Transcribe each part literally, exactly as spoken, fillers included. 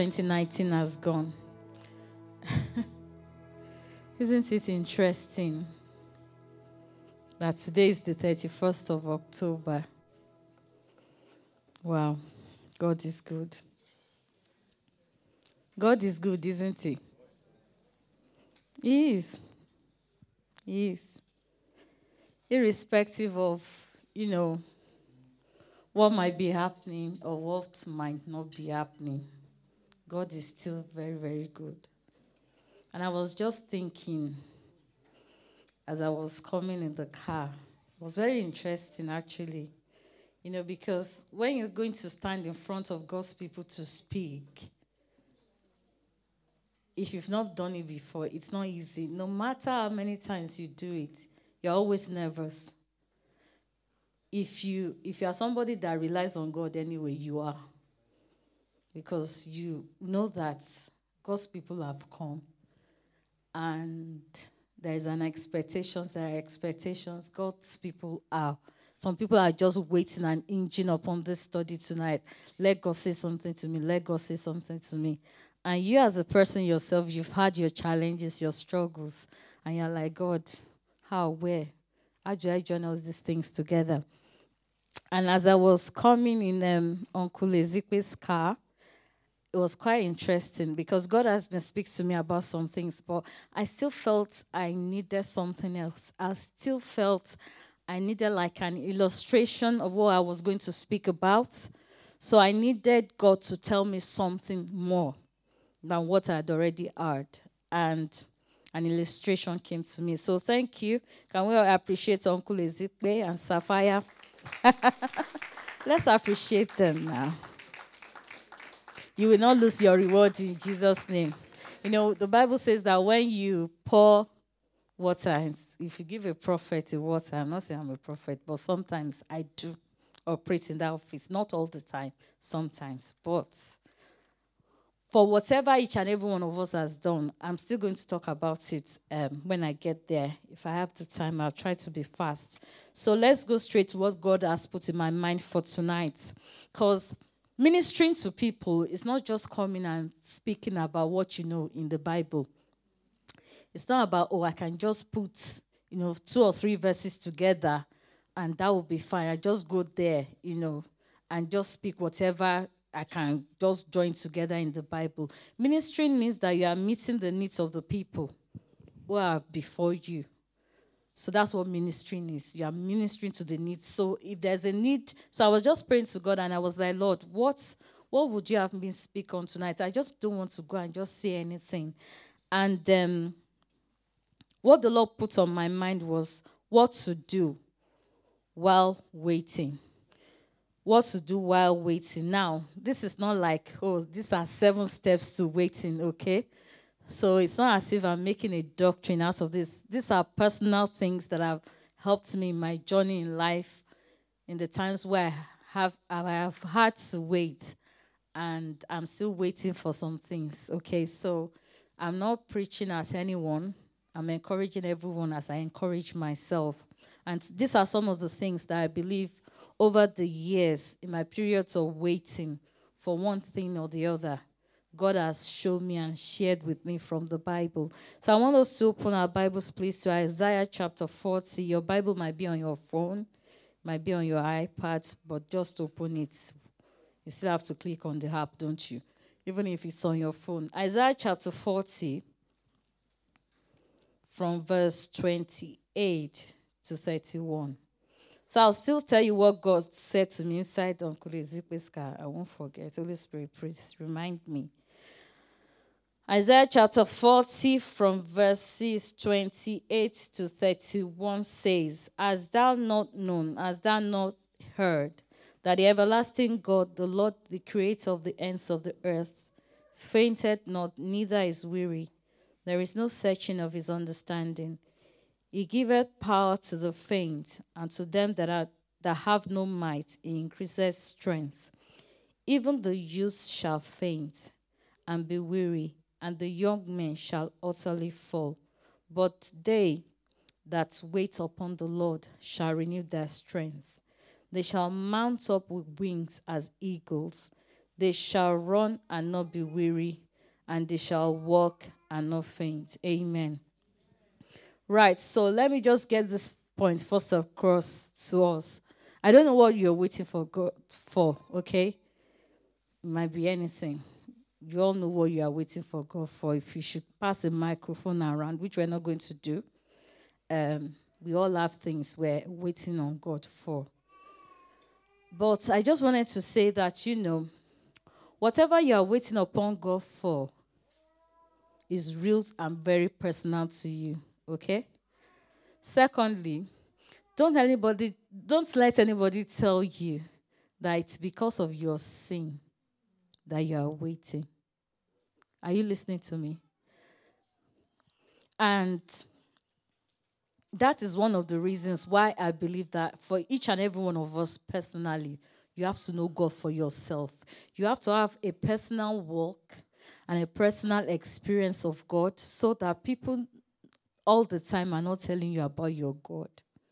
twenty nineteen has gone. Isn't it interesting that today is the thirty-first of October? Wow, God is good. God is good, isn't he? He is. He is. Irrespective of, you know, what might be happening or what might not be happening, God is still very, very good. And I was just thinking, as I was coming in the car, it was very interesting actually, you know, because when you're going to stand in front of God's people to speak, if you've not done it before, it's not easy. No matter how many times you do it, you're always nervous. If you if you are somebody that relies on God anyway, you are. Because you know that God's people have come. And there is an expectation, there are expectations. God's people are. Some people are just waiting and hinging upon this study tonight. Let God say something to me. Let God say something to me. And you as a person yourself, you've had your challenges, your struggles. And you're like, God, how, where? How do I join all these things together? And as I was coming in um, Uncle Ezekwe's car, it was quite interesting because God has been speaking to me about some things, but I still felt I needed something else. I still felt I needed like an illustration of what I was going to speak about. So I needed God to tell me something more than what I had already heard. And an illustration came to me. So thank you. Can we all appreciate Uncle Ezekwe and Sapphire? Let's appreciate them now. You will not lose your reward in Jesus' name. You know, the Bible says that when you pour water, and if you give a prophet a water, I'm not saying I'm a prophet, but sometimes I do operate in that office. Not all the time, sometimes. But for whatever each and every one of us has done, I'm still going to talk about it um, when I get there. If I have the time, I'll try to be fast. So let's go straight to what God has put in my mind for tonight. Because ministering to people is not just coming and speaking about what you know in the Bible. It's not about, oh, I can just put, you know, two or three verses together and that will be fine. I just go there, you know, and just speak whatever I can just join together in the Bible. Ministering means that you are meeting the needs of the people who are before you. So that's what ministering is. You are ministering to the needs. So if there's a need, so I was just praying to God and I was like, Lord, what, what would you have me speak on tonight? I just don't want to go and just say anything. And um, what the Lord put on my mind was what to do while waiting. What to do while waiting. Now, this is not like, oh, these are seven steps to waiting, okay? So it's not as if I'm making a doctrine out of this. These are personal things that have helped me in my journey in life, in the times where I have, I have had to wait, and I'm still waiting for some things, okay? So I'm not preaching at anyone. I'm encouraging everyone as I encourage myself. And these are some of the things that I believe over the years, in my periods of waiting for one thing or the other, God has shown me and shared with me from the Bible. So I want us to open our Bibles, please, to Isaiah chapter forty. Your Bible might be on your phone, might be on your iPad, but just open it. You still have to click on the app, don't you? Even if it's on your phone. Isaiah chapter forty, from verse twenty-eight to thirty-one. So I'll still tell you what God said to me inside Uncle Ezekwe's car. I won't forget. Holy Spirit, please remind me. Isaiah chapter forty from verses twenty-eight to thirty-one says, Hast thou not known, hast thou not heard, that the everlasting God, the Lord, the creator of the ends of the earth, fainted not, neither is weary. There is no searching of his understanding. He giveth power to the faint, and to them that are that have no might, he increaseth strength. Even the youth shall faint and be weary, and the young men shall utterly fall. But they that wait upon the Lord shall renew their strength. They shall mount up with wings as eagles. They shall run and not be weary, and they shall walk and not faint. Amen. Right, so let me just get this point first across to us. I don't know what you're waiting for God for, okay? It might be anything. You all know what you are waiting for God for. If you should pass the microphone around, which we're not going to do, um, we all have things we're waiting on God for. But I just wanted to say that, you know, whatever you are waiting upon God for is real and very personal to you, okay? Secondly, don't anybody, don't let anybody tell you that it's because of your sin that you are waiting. Are you listening to me? And that is one of the reasons why I believe that for each and every one of us personally, you have to know God for yourself. You have to have a personal walk and a personal experience of God so that people all the time are not telling you about your God.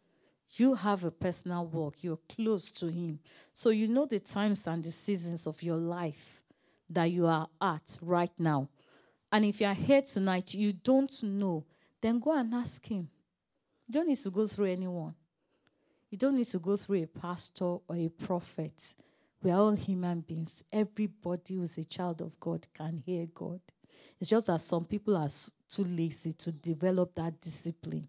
You have a personal walk. You're close to Him. So you know the times and the seasons of your life that you are at right now. And if you are here tonight, you don't know, then go and ask Him. You don't need to go through anyone. You don't need to go through a pastor or a prophet. We are all human beings. Everybody who is a child of God can hear God. It's just that some people are too lazy to develop that discipline.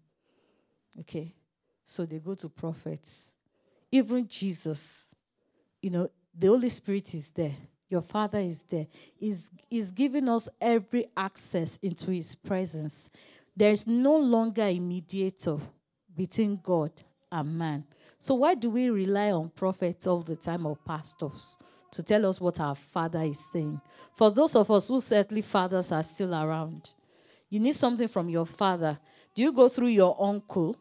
Okay? So they go to prophets. Even Jesus, you know, the Holy Spirit is there. Your Father is there. He's, he's giving us every access into His presence. There's no longer a mediator between God and man. So why do we rely on prophets all the time or pastors to tell us what our Father is saying? For those of us whose earthly fathers are still around, you need something from your father. Do you go through your uncle?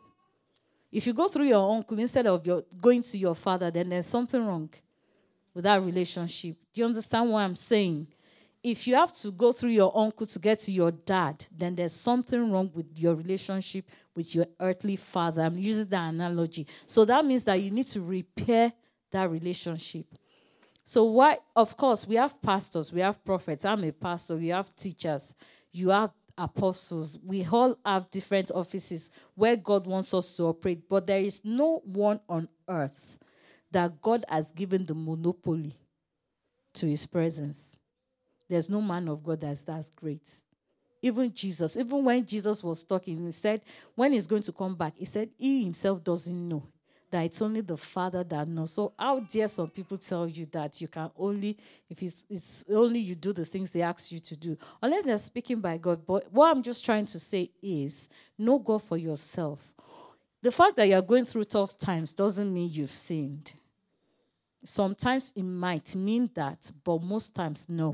If you go through your uncle instead of your going to your father, then there's something wrong with that relationship. Do you understand what I'm saying? If you have to go through your uncle to get to your dad, then there's something wrong with your relationship with your earthly father. I'm using that analogy. So that means that you need to repair that relationship. So why, of course, we have pastors, we have prophets. I'm a pastor. We have teachers. You have apostles. We all have different offices where God wants us to operate. But there is no one on earth that God has given the monopoly to His presence. There's no man of God that's that great. Even Jesus, even when Jesus was talking, He said, when He's going to come back, He said He Himself doesn't know, that it's only the Father that knows. So how dare some people tell you that you can only, if it's, it's only you do the things they ask you to do, unless they're speaking by God. But what I'm just trying to say is, know God for yourself. The fact that you're going through tough times doesn't mean you've sinned. Sometimes it might mean that, but most times, no.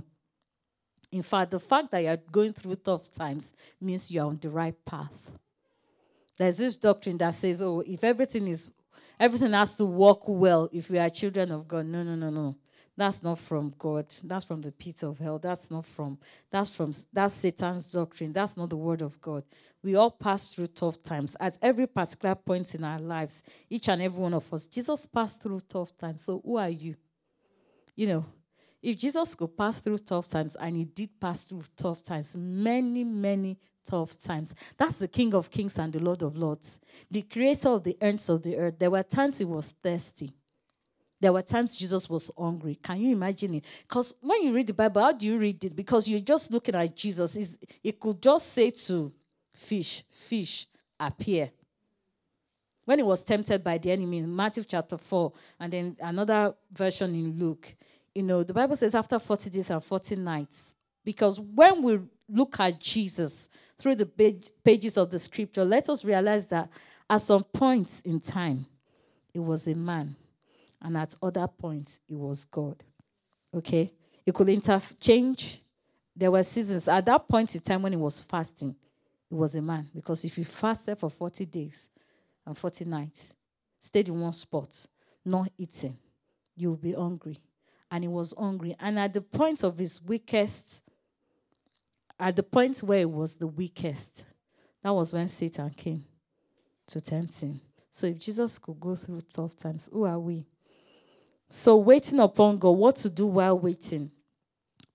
In fact, the fact that you're going through tough times means you're on the right path. There's this doctrine that says, oh, if everything is, everything has to work well if we are children of God. No, no, no, no. That's not from God. That's from the pit of hell. That's not from, that's from, that's Satan's doctrine. That's not the word of God. We all pass through tough times. At every particular point in our lives, each and every one of us, Jesus passed through tough times. So who are you? You know, if Jesus could pass through tough times, and He did pass through tough times, many, many tough times. That's the King of Kings and the Lord of Lords, the creator of the ends of the earth. There were times He was thirsty. There were times Jesus was hungry. Can you imagine it? Because when you read the Bible, how do you read it? Because you're just looking at Jesus. It could just say to fish, fish, appear. When He was tempted by the enemy in Matthew chapter four, and then another version in Luke, you know, the Bible says after forty days and forty nights. Because when we look at Jesus through the page, pages of the scripture, let us realize that at some points in time, He was a man. And at other points, He was God. Okay? He could interchange. There were seasons. At that point in time when He was fasting, He was a man. Because if you fasted for forty days and forty nights, stayed in one spot, not eating, you will be hungry. And He was hungry. And at the point of His weakest, at the point where He was the weakest, that was when Satan came to tempt Him. So if Jesus could go through tough times, who are we? So waiting upon God, what to do while waiting?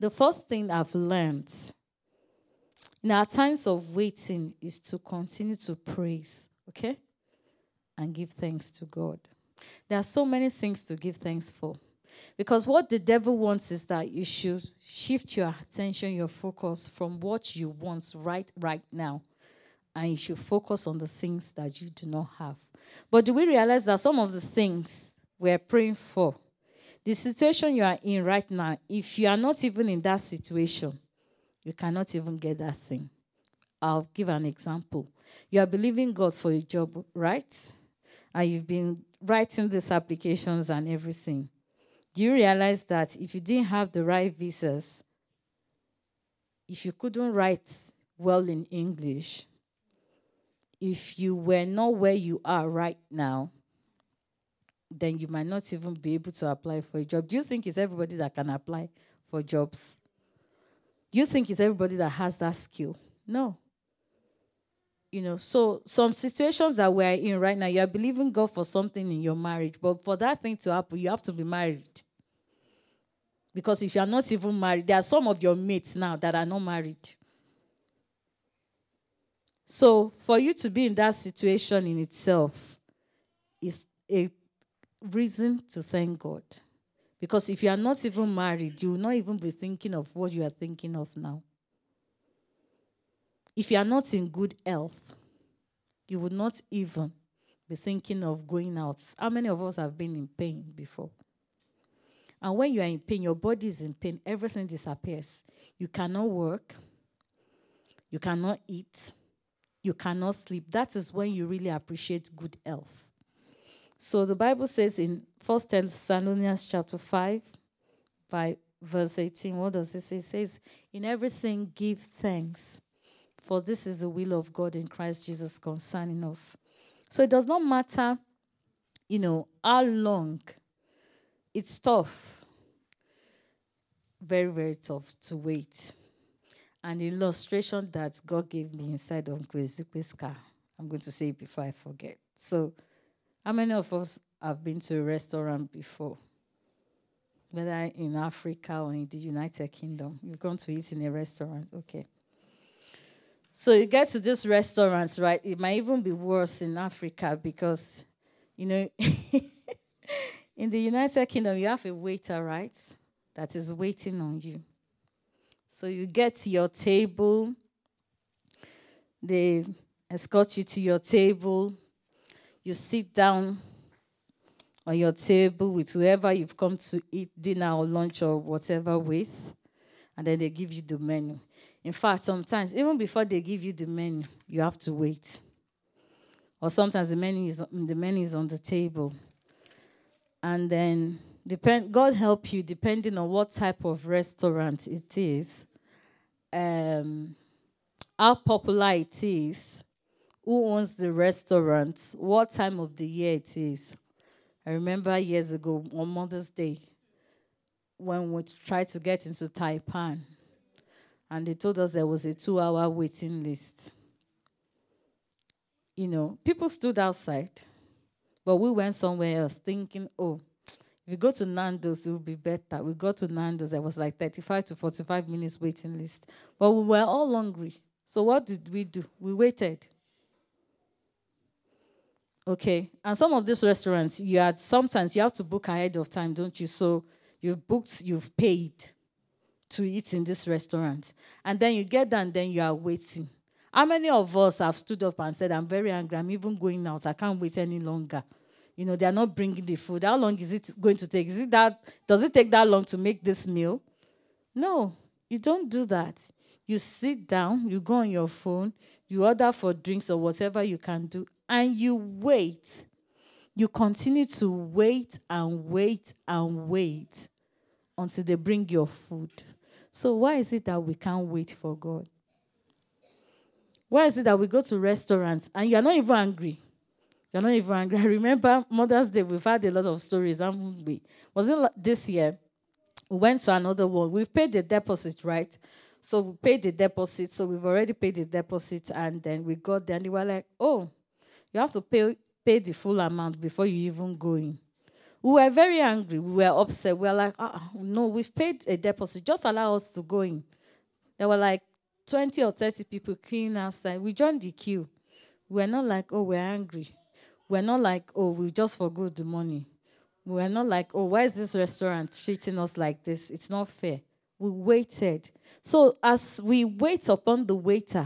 The first thing I've learned in our times of waiting is to continue to praise, okay? And give thanks to God. There are so many things to give thanks for. Because what the devil wants is that you should shift your attention, your focus from what you want right, right now. And you should focus on the things that you do not have. But do we realize that some of the things we're praying for, the situation you are in right now, if you are not even in that situation, you cannot even get that thing. I'll give an example. You are believing God for a job, right? And you've been writing these applications and everything. Do you realize that if you didn't have the right visas, if you couldn't write well in English, if you were not where you are right now, then you might not even be able to apply for a job? Do you think it's everybody that can apply for jobs? Do you think it's everybody that has that skill? No. You know, so some situations that we're in right now, you're believing God for something in your marriage, but for that thing to happen, you have to be married. Because if you're not even married, there are some of your mates now that are not married. So for you to be in that situation in itself is a reason to thank God. Because if you are not even married, you will not even be thinking of what you are thinking of now. If you are not in good health, you would not even be thinking of going out. How many of us have been in pain before? And when you are in pain, your body is in pain, everything disappears. You cannot work. You cannot eat. You cannot sleep. That is when you really appreciate good health. So the Bible says in First Thessalonians chapter five, by verse eighteen, what does it say? It says, in everything give thanks, for this is the will of God in Christ Jesus concerning us. So it does not matter, you know, how long. It's tough. Very, very tough to wait. And the illustration that God gave me inside Uncle Ezekwe's car, I'm going to say it before I forget. So, how many of us have been to a restaurant before? Whether in Africa or in the United Kingdom. You've gone to eat in a restaurant. Okay. So you get to these restaurants, right? It might even be worse in Africa because, you know, in the United Kingdom, you have a waiter, right, that is waiting on you. So you get to your table. They escort you to your table. You sit down on your table with whoever you've come to eat dinner or lunch or whatever with, and then they give you the menu. In fact, sometimes, even before they give you the menu, you have to wait. Or sometimes the menu is, the menu is on the table. And then, depend, God help you, depending on what type of restaurant it is, um, how popular it is, who owns the restaurant, what time of the year it is. I remember years ago, on Mother's Day, when we tried to get into Taipan, and they told us there was a two-hour waiting list. You know, people stood outside, but we went somewhere else thinking, oh, if we go to Nando's, it will be better. We got to Nando's, there was like thirty-five to forty-five minutes waiting list. But we were all hungry. So what did we do? We waited. Okay. And some of these restaurants, you had sometimes you have to book ahead of time, don't you? So you've booked, you've paid to eat in this restaurant. And then you get there and then you are waiting. How many of us have stood up and said, I'm very angry, I'm even going out, I can't wait any longer? You know, they're not bringing the food. How long is it going to take? Is it that, does it take that long to make this meal? No, you don't do that. You sit down, you go on your phone, you order for drinks or whatever you can do, and you wait. You continue to wait and wait and wait until they bring your food. So why is it that we can't wait for God? Why is it that we go to restaurants and you're not even angry? You're not even angry. I remember Mother's Day, we've had a lot of stories, haven't we? Wasn't this year? We went to another one. We paid the deposit, right? So we paid the deposit. So we've already paid the deposit. And then we got there and they were like, oh, you have to pay, pay the full amount before you even go in. We were very angry. We were upset. We were like, ah, no, we've paid a deposit. Just allow us to go in. There were like twenty or thirty people queuing outside. We joined the queue. We're not like, oh, we're angry. We're not like, oh, we just forgot the money. We're not like, oh, why is this restaurant treating us like this? It's not fair. We waited. So as we wait upon the waiter,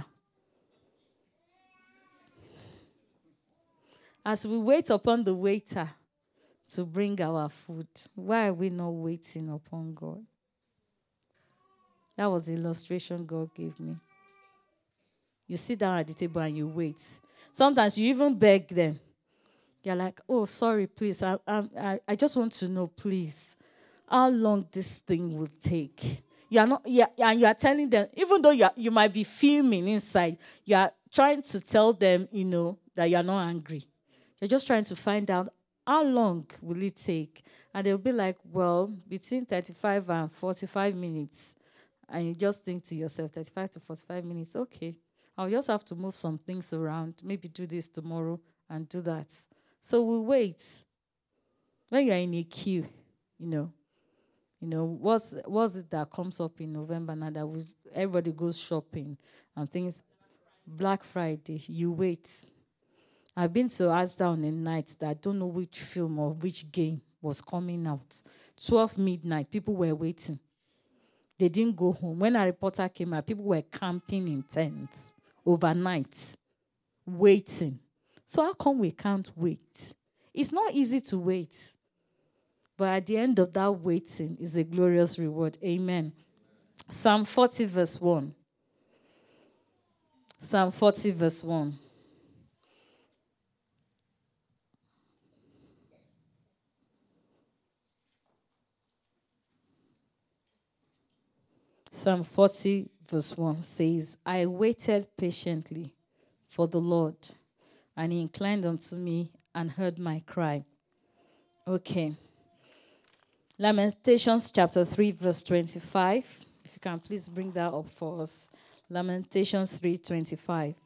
as we wait upon the waiter to bring our food, why are we not waiting upon God? That was the illustration God gave me. You sit down at the table and you wait. Sometimes you even beg them. You're like, oh, sorry, please. I, I, I just want to know, please, how long this thing will take. You are not, yeah, and you are telling them, even though you are, you might be fuming inside, you are trying to tell them, you know, that you are not angry. You're just trying to find out how long will it take. And they'll be like, well, between thirty-five and forty-five minutes. And you just think to yourself, thirty-five to forty-five minutes, okay. I'll just have to move some things around, maybe do this tomorrow and do that. So we wait. When you're in a queue, you know, you know, what's what's it that comes up in November now that we, everybody goes shopping and things? Black Friday, you wait. I've been to Asda on a night that I don't know which film or which game was coming out. twelve midnight, people were waiting. They didn't go home. When a reporter came out, people were camping in tents overnight, waiting. So how come we can't wait? It's not easy to wait. But at the end of that waiting is a glorious reward. Amen. Psalm forty verse one. Psalm forty verse one. Psalm forty verse one says, I waited patiently for the Lord, and he inclined unto me and heard my cry. Okay. Lamentations chapter three verse twenty-five. If you can please bring that up for us. Lamentations three twenty-five.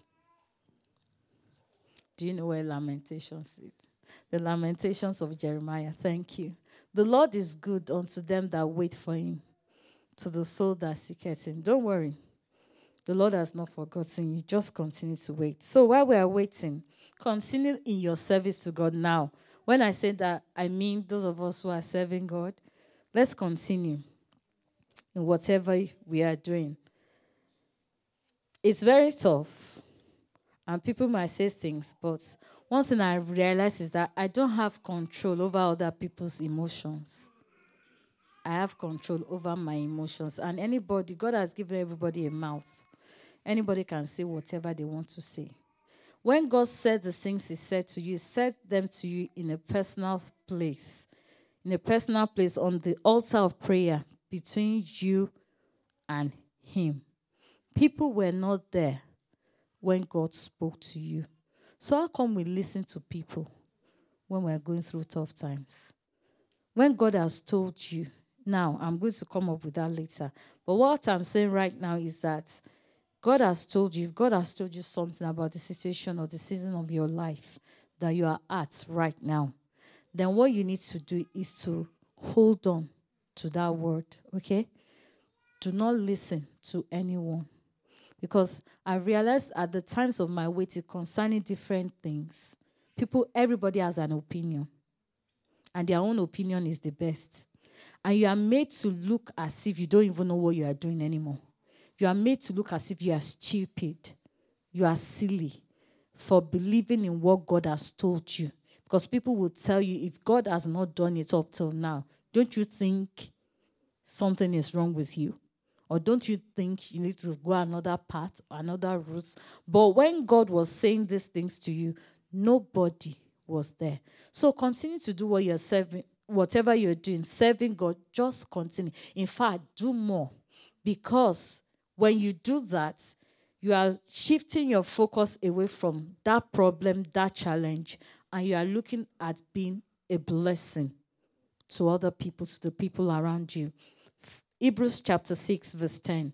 Do you know where Lamentations is? The Lamentations of Jeremiah. Thank you. The Lord is good unto them that wait for him, to the soul that seeketh him. Don't worry. The Lord has not forgotten you. Just continue to wait. So while we are waiting, continue in your service to God now. When I say that, I mean those of us who are serving God. Let's continue in whatever we are doing. It's very tough, and people might say things, but one thing I realize is that I don't have control over other people's emotions. I have control over my emotions. And anybody, God has given everybody a mouth. Anybody can say whatever they want to say. When God said the things he said to you, he said them to you in a personal place. In a personal place on the altar of prayer between you and him. People were not there when God spoke to you. So how come we listen to people when we're going through tough times? When God has told you, now I'm going to come up with that later. But what I'm saying right now is that God has told you, God has told you something about the situation or the season of your life that you are at right now. Then what you need to do is to hold on to that word, okay? Do not listen to anyone. Because I realized at the times of my waiting concerning different things, people, everybody has an opinion. And their own opinion is the best. And you are made to look as if you don't even know what you are doing anymore. You are made to look as if you are stupid. You are silly for believing in what God has told you. Because people will tell you, if God has not done it up till now, don't you think something is wrong with you? Or don't you think you need to go another path, another route? But when God was saying these things to you, nobody was there. So continue to do what you're serving, whatever you're doing, serving God, just continue. In fact, do more. Because when you do that, you are shifting your focus away from that problem, that challenge, and you are looking at being a blessing to other people, to the people around you. Hebrews chapter six, verse ten.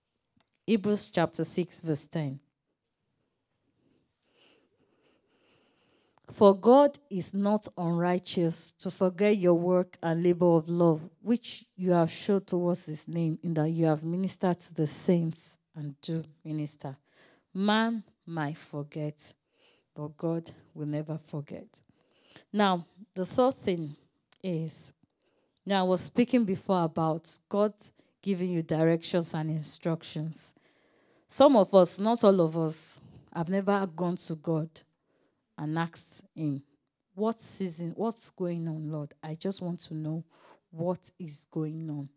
Hebrews chapter six, verse ten. For God is not unrighteous to forget your work and labor of love, which you have shown towards his name, in that you have ministered to the saints and do minister. Man might forget, but God will never forget. Now, the third thing is, now I was speaking before about God giving you directions and instructions. Some of us, not all of us, have never gone to God and asked him, what season, what's going on, Lord? I just want to know what is going on.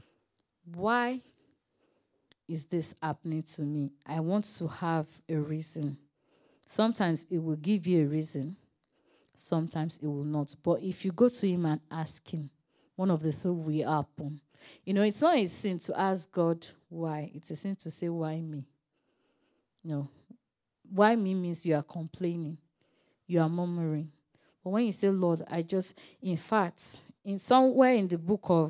Why is this happening to me? I want to have a reason. Sometimes it will give you a reason. Sometimes it will not. But if you go to him and ask him, one of the things will happen. You know, it's not a sin to ask God why. It's a sin to say, why me? No. Why me means you are complaining. You are murmuring. But when you say, Lord, I just, in fact, in somewhere in the book of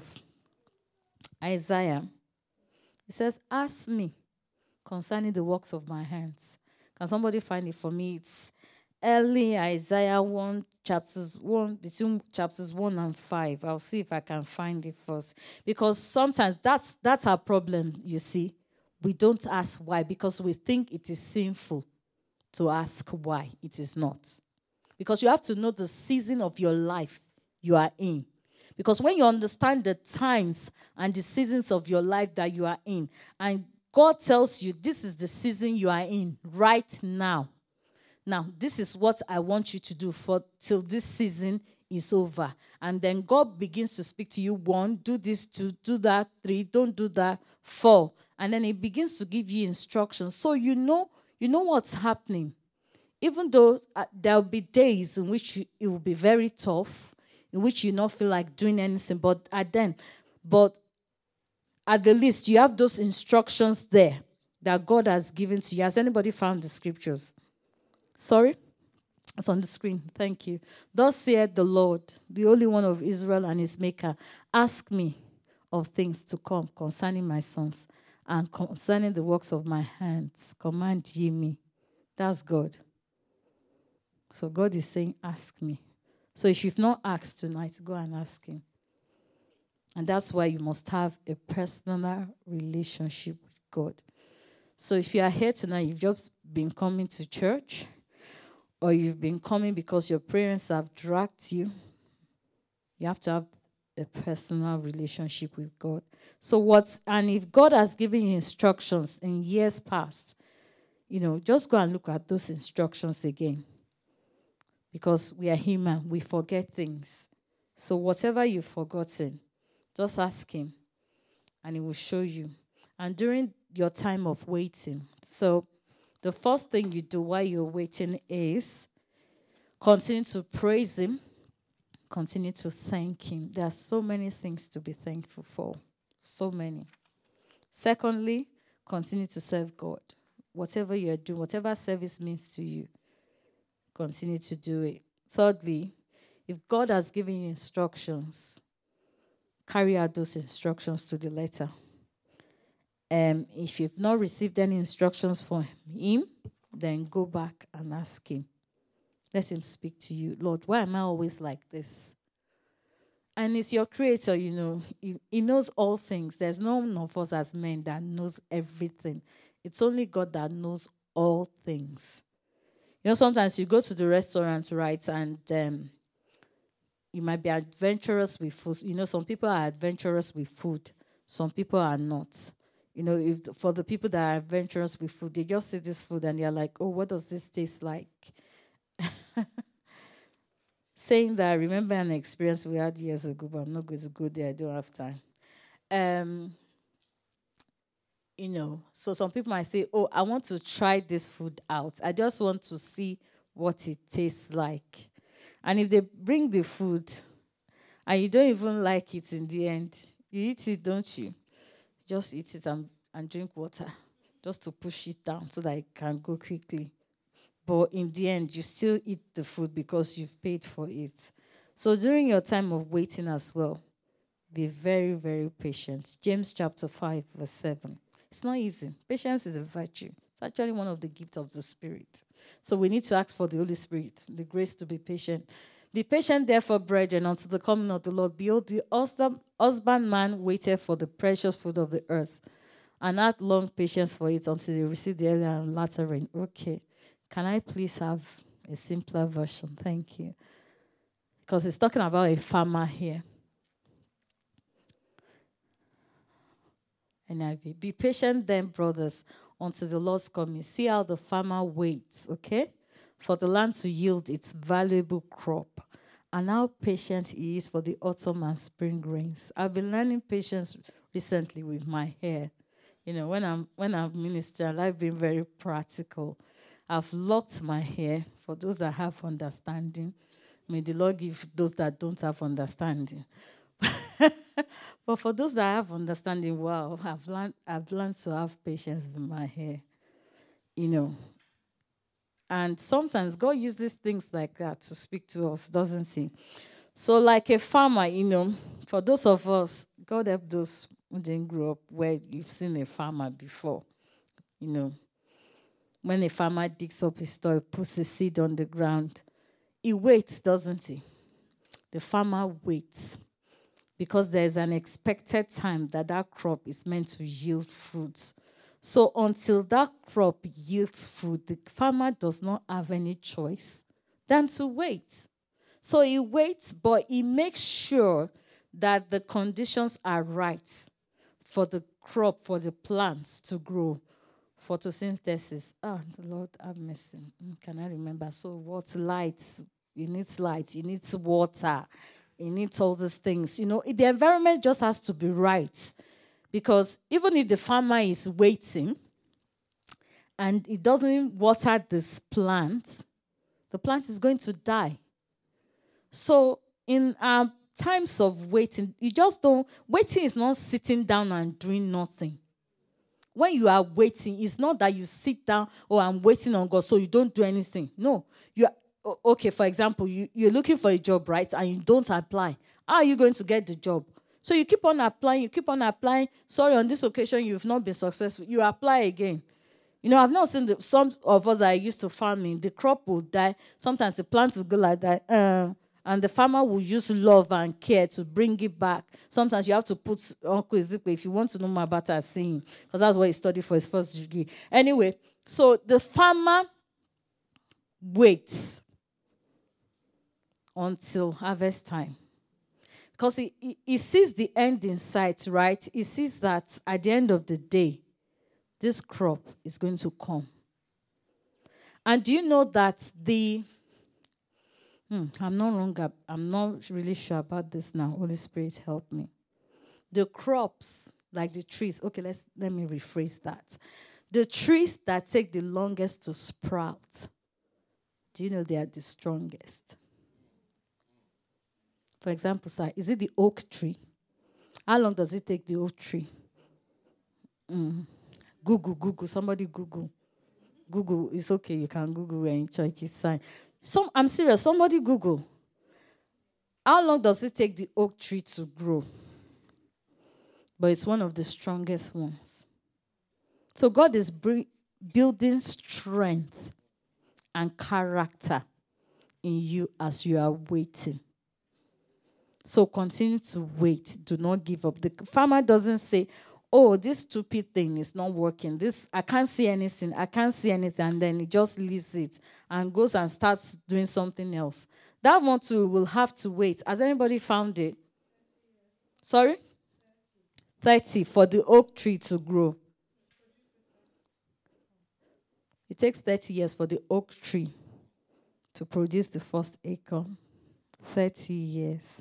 Isaiah, it says, ask me concerning the works of my hands. Can somebody find it for me? It's early Isaiah one, chapters one, between chapters one and five. I'll see if I can find it first. Because sometimes that's that's our problem, you see. We don't ask why because we think it is sinful to ask why. It is not. Because you have to know the season of your life you are in. Because when you understand the times and the seasons of your life that you are in, and God tells you this is the season you are in right now. Now, this is what I want you to do for till this season is over. And then God begins to speak to you. One, do this, two, do that, three, don't do that, four. And then he begins to give you instructions. So you know, you know what's happening. Even though uh, there'll be days in which you, it will be very tough, in which you not feel like doing anything, but at then, but at the least, you have those instructions there that God has given to you. Has anybody found the scriptures? Sorry? It's on the screen. Thank you. Thus saith the Lord, the Holy One of Israel and his Maker, ask me of things to come concerning my sons and concerning the works of my hands. Command ye me. That's God. So God is saying, ask me. So if you've not asked tonight, go and ask him. And that's why you must have a personal relationship with God. So if you are here tonight, you've just been coming to church, or you've been coming because your parents have dragged you, you have to have a personal relationship with God. So what's, and if God has given you instructions in years past, you know, just go and look at those instructions again. Because we are human, we forget things. So whatever you've forgotten, just ask him, and he will show you. And during your time of waiting, so the first thing you do while you're waiting is continue to praise him, continue to thank him. There are so many things to be thankful for, so many. Secondly, continue to serve God. Whatever you're doing, whatever service means to you, continue to do it. Thirdly, if God has given you instructions, carry out those instructions to the letter. Um, if you've not received any instructions from him, then go back and ask him. Let him speak to you. Lord, why am I always like this? And it's your creator, you know. He, he knows all things. There's none of us as men that knows everything. It's only God that knows all things. You know, sometimes you go to the restaurant, right, and um, you might be adventurous with food. You know, some people are adventurous with food. Some people are not. You know, if for the people that are adventurous with food, they just see this food and they're like, oh, what does this taste like? Saying that, I remember an experience we had years ago, but I'm not going to go there. I don't have time. Um, you know, so some people might say, oh, I want to try this food out. I just want to see what it tastes like. And if they bring the food and you don't even like it in the end, you eat it, don't you? Just eat it and, and drink water just to push it down so that it can go quickly. But in the end, you still eat the food because you've paid for it. So during your time of waiting as well, be very, very patient. James chapter five, verse seven. It's not easy. Patience is a virtue. It's actually one of the gifts of the Spirit. So we need to ask for the Holy Spirit, the grace to be patient. Be patient, therefore, brethren, until the coming of the Lord. Behold, the husband- husbandman waited for the precious food of the earth, and had long patience for it until they receive the earlier and latter rain. Okay. Can I please have a simpler version? Thank you. Because it's talking about a farmer here. N I V. Be patient then, brothers, until the Lord's coming. See how the farmer waits, okay, for the land to yield its valuable crop, and how patient he is for the autumn and spring rains. I've been learning patience recently with my hair. You know, when I'm when I'm ministering, I've been very practical. I've locked my hair for those that have understanding. May the Lord give those that don't have understanding. But for those that have understanding, wow, I've learned, I've learned to have patience with my hair, you know. And sometimes God uses things like that to speak to us, doesn't he? So like a farmer, you know, for those of us, God help those who didn't grow up where you've seen a farmer before, you know. When a farmer digs up his soil, puts his seed on the ground, he waits, doesn't he? The farmer waits. Because there is an expected time that that crop is meant to yield fruit. So until that crop yields fruit, the farmer does not have any choice than to wait. So he waits, but he makes sure that the conditions are right for the crop, for the plants to grow. Photosynthesis. Ah, the Lord have mercy. Can I remember? So what lights? You need light. You need water. It needs all these things. You know, the environment just has to be right. Because even if the farmer is waiting and it doesn't water this plant, the plant is going to die. So in our times of waiting, you just don't, waiting is not sitting down and doing nothing. When you are waiting, it's not that you sit down, oh, I'm waiting on God, so you don't do anything. No, you are, okay, for example, you, you're looking for a job, right? And you don't apply. How are you going to get the job? So you keep on applying, you keep on applying. Sorry, on this occasion, you've not been successful. You apply again. You know, I've not seen the, some of us that are used to farming, the crop will die. Sometimes the plant will go like that. Uh, and the farmer will use love and care to bring it back. Sometimes you have to put Uncle Ezekiel, if you want to know more about our saying, because that's what he studied for his first degree. Anyway, so the farmer waits until harvest time. Because he, he, he sees the end in sight, right? He sees that at the end of the day, this crop is going to come. And do you know that the... Hmm, I'm not wrong. I'm not really sure about this now. Holy Spirit, help me. The crops, like the trees... Okay, let's let me rephrase that. The trees that take the longest to sprout, do you know they are the strongest? For example, sir, is it the oak tree? How long does it take the oak tree? Mm. Google, Google, somebody Google. Google, it's okay, you can Google when in church, it's fine. Some, I'm serious, somebody Google. How long does it take the oak tree to grow? But it's one of the strongest ones. So God is br- building strength and character in you as you are waiting. So continue to wait. Do not give up. The farmer doesn't say, oh, this stupid thing is not working. This, I can't see anything. I can't see anything. And then he just leaves it and goes and starts doing something else. That one too will have to wait. Has anybody found it? Sorry? thirty for the oak tree to grow. It takes thirty years for the oak tree to produce the first acorn. thirty years.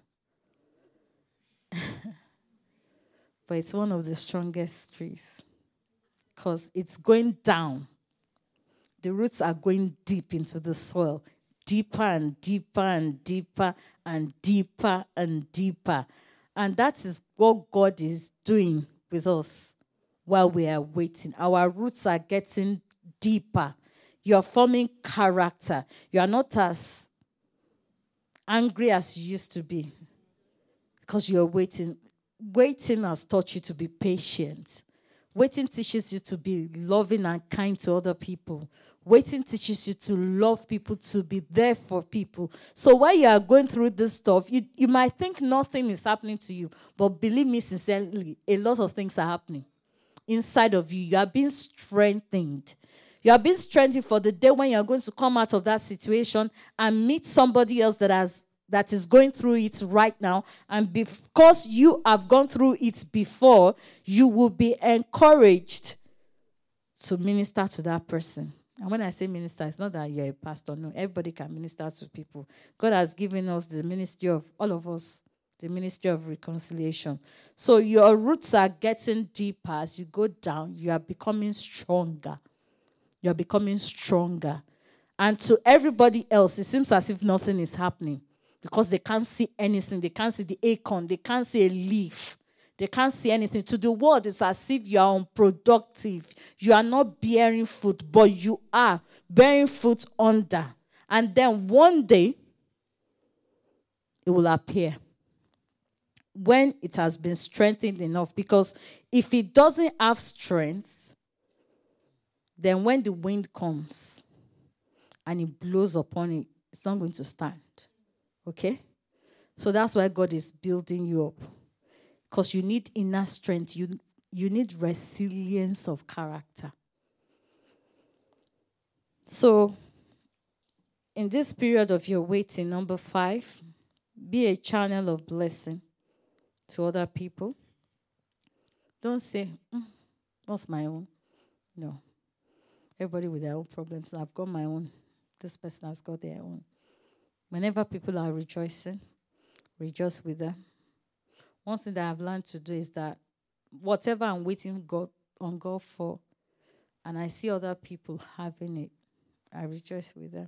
But it's one of the strongest trees because it's going down. The roots are going deep into the soil, deeper and deeper and deeper and deeper and deeper. And that is what God is doing with us while we are waiting. Our roots are getting deeper. You are forming character. You are not as angry as you used to be because you are waiting. Waiting has taught you to be patient. Waiting teaches you to be loving and kind to other people. Waiting teaches you to love people, to be there for people. So while you are going through this stuff, you, you might think nothing is happening to you, but believe me sincerely, a lot of things are happening inside of you. You are being strengthened. You are being strengthened for the day when you are going to come out of that situation and meet somebody else that has that is going through it right now. And because you have gone through it before, you will be encouraged to minister to that person. And when I say minister, it's not that you're a pastor. No, everybody can minister to people. God has given us the ministry of, all of us, the ministry of reconciliation. So your roots are getting deeper as you go down. You are becoming stronger. You are becoming stronger. And to everybody else, it seems as if nothing is happening because they can't see anything. They can't see the acorn. They can't see a leaf. They can't see anything. To the world, it's as if you are unproductive. You are not bearing fruit, but you are bearing fruit under. And then one day, it will appear when it has been strengthened enough. Because if it doesn't have strength, then when the wind comes and it blows upon it, it's not going to stand. Okay? So that's why God is building you up. Because you need inner strength. You, you need resilience of character. So, in this period of your waiting, number five, be a channel of blessing to other people. Don't say, mm, what's my own? No. Everybody with their own problems. I've got my own. This person has got their own. Whenever people are rejoicing, rejoice with them. One thing that I've learned to do is that whatever I'm waiting God, on God for, and I see other people having it, I rejoice with them.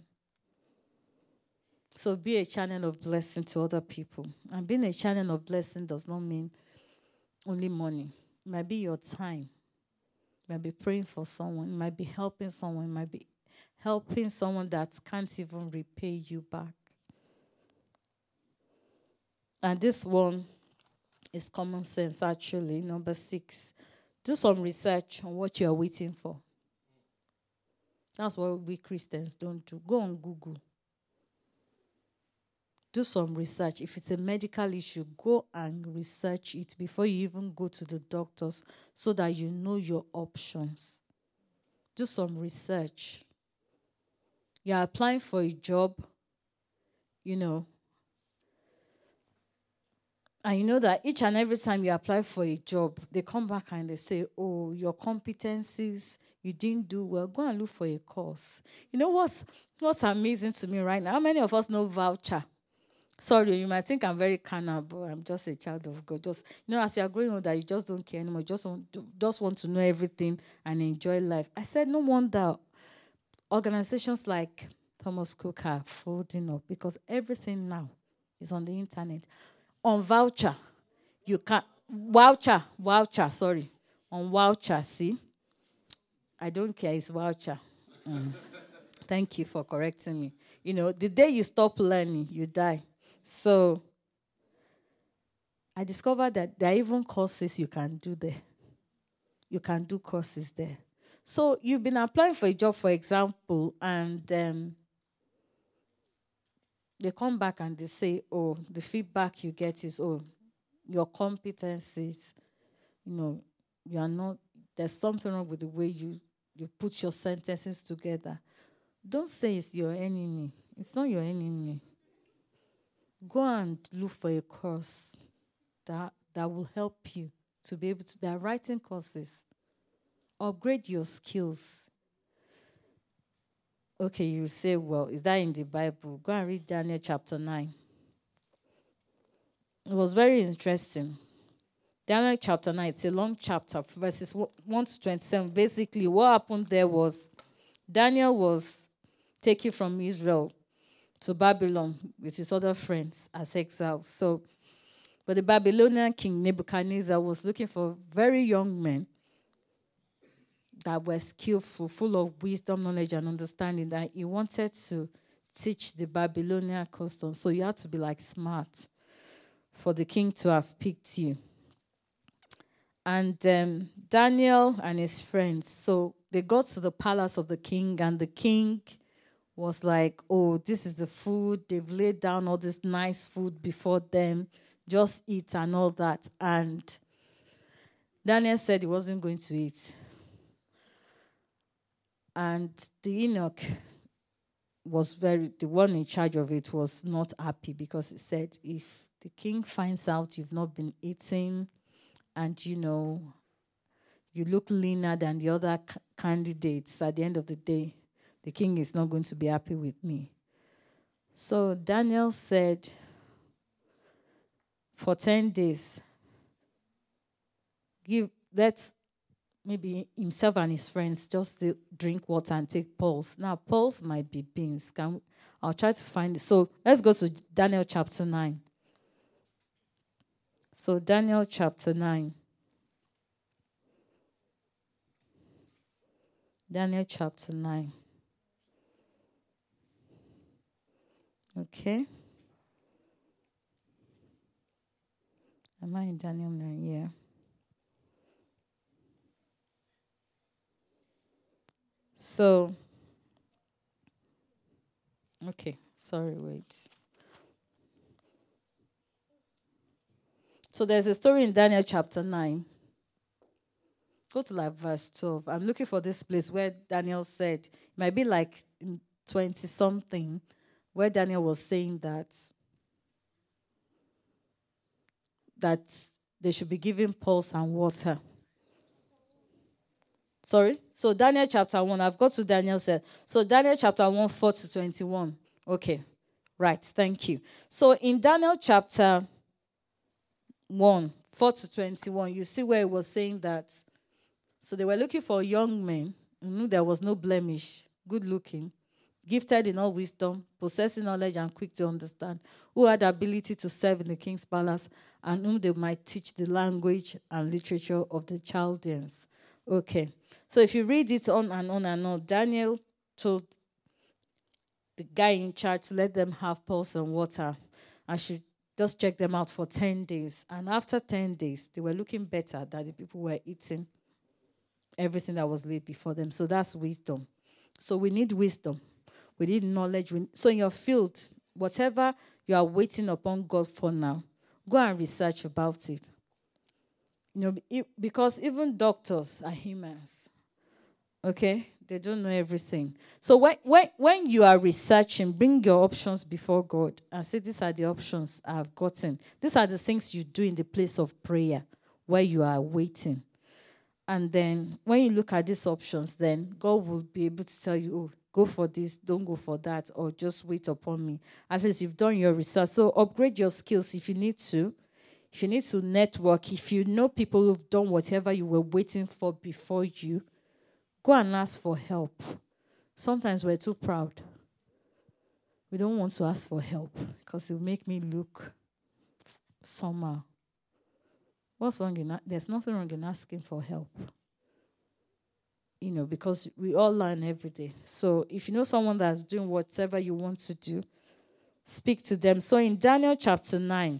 So be a channel of blessing to other people. And being a channel of blessing does not mean only money. It might be your time. It might be praying for someone. It might be helping someone. It might be helping someone that can't even repay you back. And this one is common sense, actually. Number six, do some research on what you are waiting for. That's what we Christians don't do. Go on Google. Do some research. If it's a medical issue, go and research it before you even go to the doctors so that you know your options. Do some research. You're applying for a job, you know, and you know that each and every time you apply for a job, they come back and they say, oh, your competencies, you didn't do well. Go and look for a course. You know what's, what's amazing to me right now? How many of us know voucher? Sorry, you might think I'm very carnal, but I'm just a child of God. Just, you know, as you're growing older, you just don't care anymore. You just want to, just want to know everything and enjoy life. I said, no wonder organizations like Thomas Cook are folding up because everything now is on the internet. On voucher, you can voucher, voucher, sorry. On voucher, see? I don't care, it's voucher. Mm. Thank you for correcting me. You know, the day you stop learning, you die. So I discovered that there are even courses you can do there. You can do courses there. So you've been applying for a job, for example, and um, they come back and they say, oh, the feedback you get is, oh, your competencies, you know, you are not, there's something wrong with the way you, you put your sentences together. Don't say it's your enemy. It's not your enemy. Go and look for a course that, that will help you to be able to, there are writing courses. Upgrade your skills. Okay, you say, well, is that in the Bible? Go and read Daniel chapter nine. It was very interesting. Daniel chapter nine, it's a long chapter, verses one to twenty-seven. Basically, what happened there was Daniel was taken from Israel to Babylon with his other friends as exiles. So, but the Babylonian king Nebuchadnezzar was looking for very young men that were skillful, full of wisdom, knowledge, and understanding, that he wanted to teach the Babylonian customs. So you had to be like smart for the king to have picked you. And um, Daniel and his friends, so they got to the palace of the king, and the king was like, oh, this is the food. They've laid down all this nice food before them. Just eat and all that. And Daniel said he wasn't going to eat. And the eunuch was very, the one in charge of it was not happy, because he said, if the king finds out you've not been eating and, you know, you look leaner than the other c- candidates, at the end of the day, the king is not going to be happy with me. So Daniel said, for ten days, give, let's maybe himself and his friends just drink water and take pulse. Now, pulse might be beans. Can, I'll try to find it. So let's go to Daniel chapter nine. So Daniel chapter nine. Daniel chapter nine. Okay. Am I in Daniel nine? Yeah. So, okay. Sorry, wait. So there's a story in Daniel chapter nine. Go to like verse twelve. I'm looking for this place where Daniel said, it might be like in twenty-something, where Daniel was saying that that they should be given pulse and water. Sorry? So Daniel chapter one, I've got to Daniel said. So Daniel chapter one, four to twenty-one. Okay. Right, thank you. So in Daniel chapter one, four to twenty-one, you see where it was saying that, so they were looking for young men who knew there was no blemish, good looking, gifted in all wisdom, possessing knowledge and quick to understand, who had the ability to serve in the king's palace, and whom they might teach the language and literature of the Chaldeans. Okay. So if you read it on and on and on, Daniel told the guy in charge to let them have pulse and water. I should just check them out for ten days. And after ten days, they were looking better than the people were eating everything that was laid before them. So that's wisdom. So we need wisdom. We need knowledge. We, so in your field, whatever you are waiting upon God for now, go and research about it. You know, it, because even doctors are humans. Okay? They don't know everything. So when, when, when you are researching, bring your options before God and say, these are the options I have gotten. These are the things you do in the place of prayer where you are waiting. And then when you look at these options, then God will be able to tell you, oh, go for this, don't go for that, or just wait upon me. At least you've done your research. So upgrade your skills if you need to. If you need to network, if you know people who've done whatever you were waiting for before you, go and ask for help. Sometimes we're too proud. We don't want to ask for help because it will make me look somehow. What's wrong in that? There's nothing wrong in asking for help. You know, because we all learn every day. So if you know someone that's doing whatever you want to do, speak to them. So in Daniel chapter nine,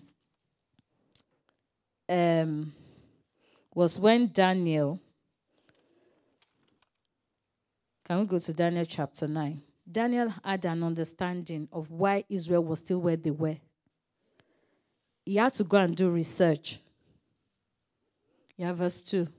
um, was when Daniel, can we go to Daniel chapter nine? Daniel had an understanding of why Israel was still where they were. He had to go and do research. Yeah, verse two.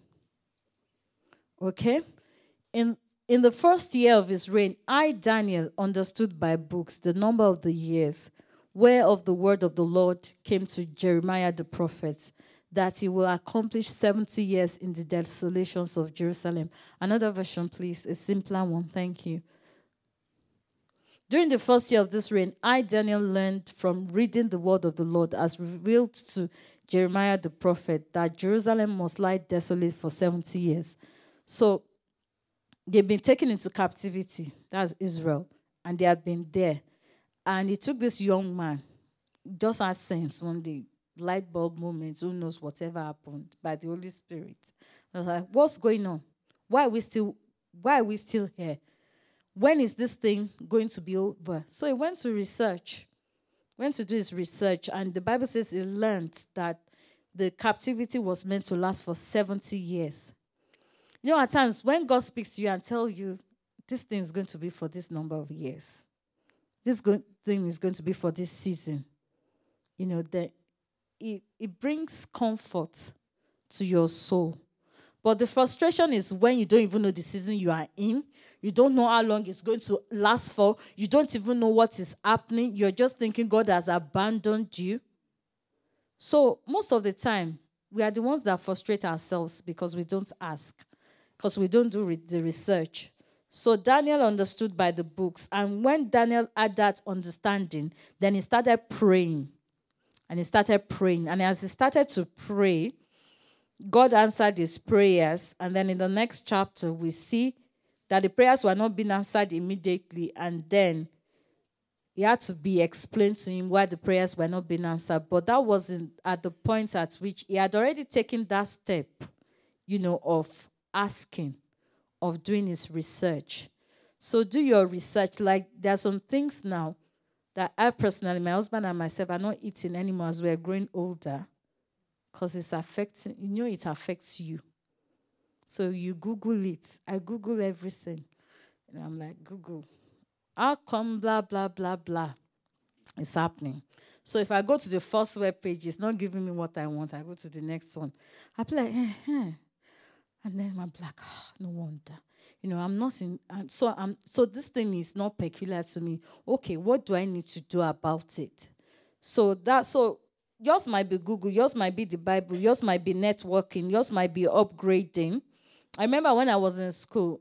Okay? In, in the first year of his reign, I, Daniel, understood by books the number of the years whereof the word of the Lord came to Jeremiah the prophet, that he will accomplish seventy years in the desolations of Jerusalem. Another version, please, a simpler one. Thank you. During the first year of this reign, I, Daniel, learned from reading the word of the Lord as revealed to Jeremiah the prophet that Jerusalem must lie desolate for seventy years. So they've been taken into captivity. That's Israel. And they had been there. And it took this young man, just as sense one day, light bulb moment, who knows whatever happened, by the Holy Spirit. I was like, what's going on? Why are we still, why are we still here? When is this thing going to be over? So he went to research, went to do his research, and the Bible says he learned that the captivity was meant to last for seventy years. You know, at times when God speaks to you and tells you, this thing is going to be for this number of years, this go- thing is going to be for this season, you know, that it, it brings comfort to your soul. But the frustration is when you don't even know the season you are in. You don't know how long it's going to last for. You don't even know what is happening. You're just thinking God has abandoned you. So most of the time, we are the ones that frustrate ourselves because we don't ask, because we don't do re- the research. So Daniel understood by the books. And when Daniel had that understanding, then he started praying. And he started praying. And as he started to pray, God answered his prayers. And then in the next chapter, we see that the prayers were not being answered immediately. And then it had to be explained to him why the prayers were not being answered. But that wasn't at the point at which he had already taken that step, you know, of asking, of doing his research. So do your research. Like, there are some things now that I personally, my husband and myself, are not eating anymore as we're growing older. Because it's affecting, you know, it affects you. So you Google it. I Google everything. And I'm like, Google, how come blah, blah, blah, blah is happening? So if I go to the first web page, it's not giving me what I want. I go to the next one. I be like, eh, eh. And then I'm like, oh, no wonder. You know, I'm not in, I'm, so I'm, so this thing is not peculiar to me. Okay, what do I need to do about it? So that, so yours might be Google, yours might be the Bible, yours might be networking, yours might be upgrading. I remember when I was in school,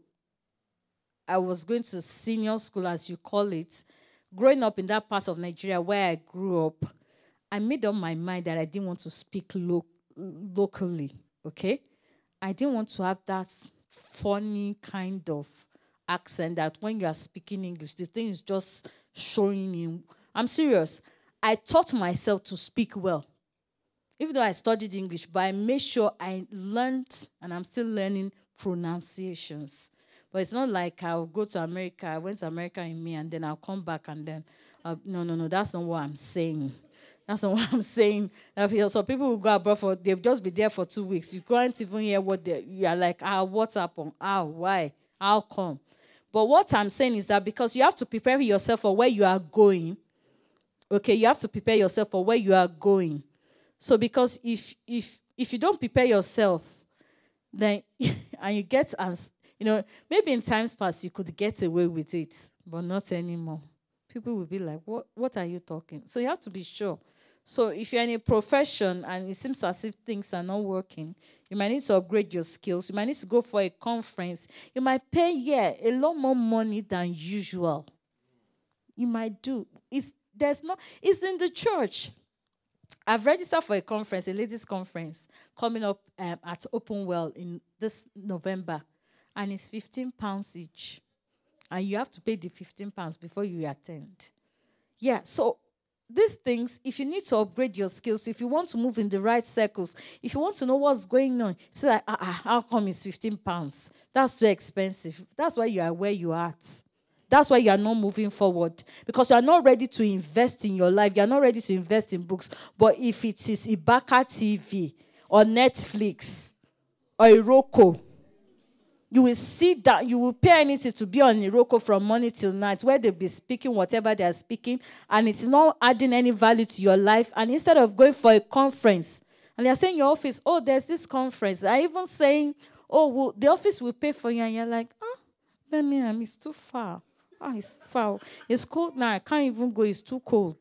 I was going to senior school, as you call it. Growing up in that part of Nigeria where I grew up, I made up my mind that I didn't want to speak lo- locally, okay? I didn't want to have that funny kind of accent that when you are speaking English, the thing is just showing you. I'm serious. I taught myself to speak well. Even though I studied English, but I made sure I learned, and I'm still learning, pronunciations. But it's not like I'll go to America, I went to America in May, and then I'll come back and then, I'll, no, no, no, that's not what I'm saying. That's not what I'm saying. So people will go abroad for, they'll just be there for two weeks. You can't even hear what they, you are like, ah, what's happened? How, why, how come? But what I'm saying is that because you have to prepare yourself for where you are going, okay, you have to prepare yourself for where you are going. So because if if if you don't prepare yourself, then and you get as you know, maybe in times past you could get away with it, but not anymore. People will be like, What what are you talking? So you have to be sure. So if you're in a profession and it seems as if things are not working, you might need to upgrade your skills. You might need to go for a conference. You might pay, yeah, a lot more money than usual. You might do. It's there's not it's in the church. I've registered for a conference, a ladies' conference, coming up um, at Openwell in this November. And it's fifteen pounds each. And you have to pay the fifteen pounds before you attend. Yeah, so these things, if you need to upgrade your skills, if you want to move in the right circles, if you want to know what's going on, you say, like, ah, ah, how come it's fifteen pounds? That's too expensive. That's why you are where you are at. That's why you are not moving forward. Because you are not ready to invest in your life. You are not ready to invest in books. But if it is Ibaka T V or Netflix or Iroko, you will see that you will pay anything to be on Iroko from morning till night, where they'll be speaking whatever they are speaking, and it is not adding any value to your life. And instead of going for a conference, and they are saying in your office, oh, there's this conference. They're even saying, oh, well, the office will pay for you. And you're like, oh, let me, it's too far. Oh, it's foul. It's cold now. I can't even go. It's too cold.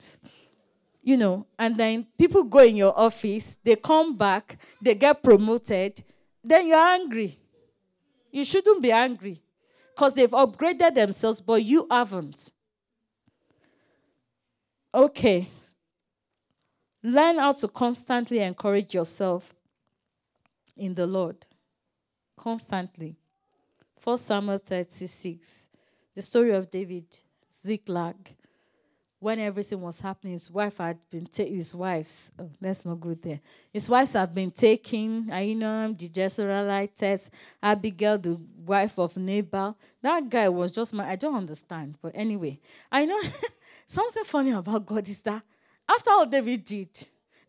You know, and then people go in your office. They come back. They get promoted. Then you're angry. You shouldn't be angry because they've upgraded themselves, but you haven't. Okay. Learn how to constantly encourage yourself in the Lord. Constantly. First Samuel thirty-six. The story of David, Ziklag, when everything was happening, his wife had been taken, his wives, oh, let's not go there. His wives had been taken, Ahinoam, the Jezreelitess, Abigail, the wife of Nabal. That guy was just my, I don't understand. But anyway, I know something funny about God is that after all David did, that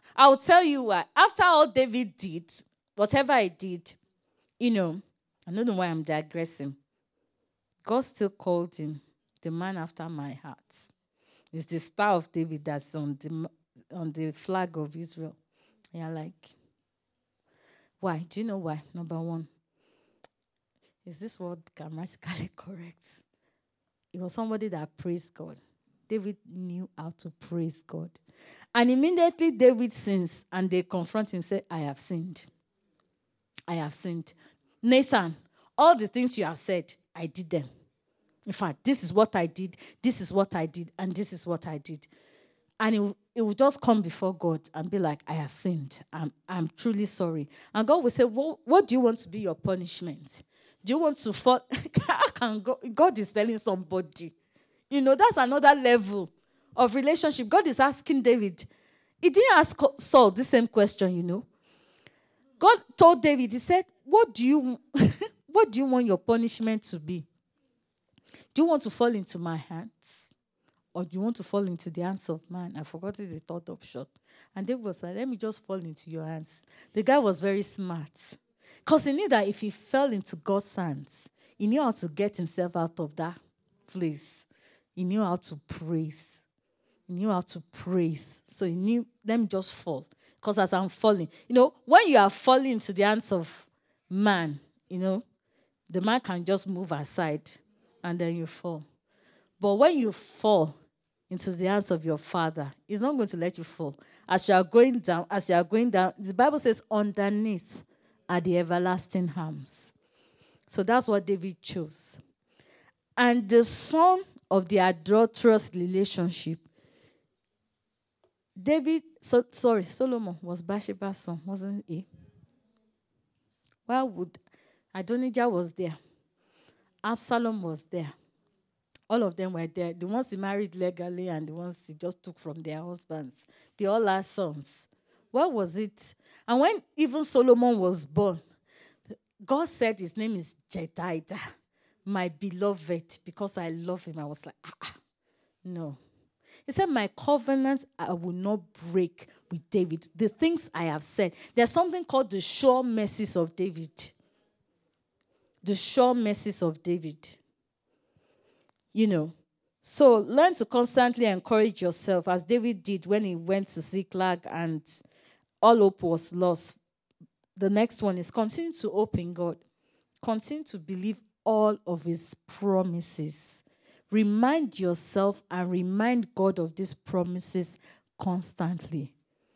I'll tell you why. After all David did, whatever he did, you know, I don't know why I'm digressing. God still called him the man after my heart. It's the Star of David that's on the on the flag of Israel. And you're like, why? Do you know why? Number one, is this word grammatically correct? It was somebody that praised God. David knew how to praise God. And immediately David sins, and they confront him and say, I have sinned. I have sinned. Nathan, all the things you have said, I did them. In fact, this is what I did, this is what I did, and this is what I did. And it, will- it will just come before God and be like, I have sinned. I'm, I'm truly sorry. And God will say, well, what do you want to be your punishment? Do you want to fall? How can God, God is telling somebody. You know, that's another level of relationship. God is asking David. He didn't ask Saul the same question, you know. God told David, he said, what do you, what do you want your punishment to be? Do you want to fall into my hands? Or do you want to fall into the hands of man? I forgot the third option. And David was like, let me just fall into your hands. The guy was very smart. Because he knew that if he fell into God's hands, he knew how to get himself out of that place. He knew how to praise. He knew how to praise. So he knew, let me just fall. Because as I'm falling, you know, when you are falling into the hands of man, you know, the man can just move aside and then you fall. But when you fall into the hands of your Father, he's not going to let you fall. As you are going down, as you are going down, the Bible says underneath are the everlasting arms. So that's what David chose. And the son of the adulterous relationship, David, so, sorry, Solomon was Bathsheba's son, wasn't he? Why would Adonijah was there? Absalom was there. All of them were there. The ones he married legally and the ones he just took from their husbands. They all are sons. What was it? And when even Solomon was born, God said his name is Jedidah, my beloved, because I love him. I was like, ah, ah, no. He said, my covenant I will not break with David. The things I have said. There's something called the sure mercies of David. The sure mercies of David. You know. So learn to constantly encourage yourself, as David did when he went to Ziklag and all hope was lost. The next one is continue to hope in God. Continue to believe all of his promises. Remind yourself and remind God of these promises constantly.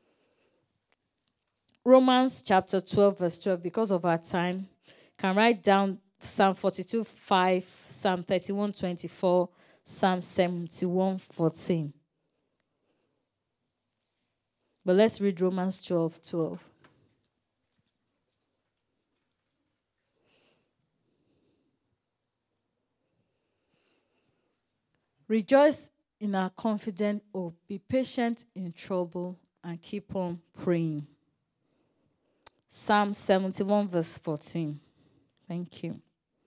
Romans chapter twelve, verse twelve, because of our time, can write down Psalm forty-two, five, Psalm thirty-one, twenty-four, Psalm seventy-one, fourteen. But let's read Romans twelve, twelve. Rejoice in our confident hope. Be patient in trouble and keep on praying. Psalm seventy-one, verse fourteen. Thank you.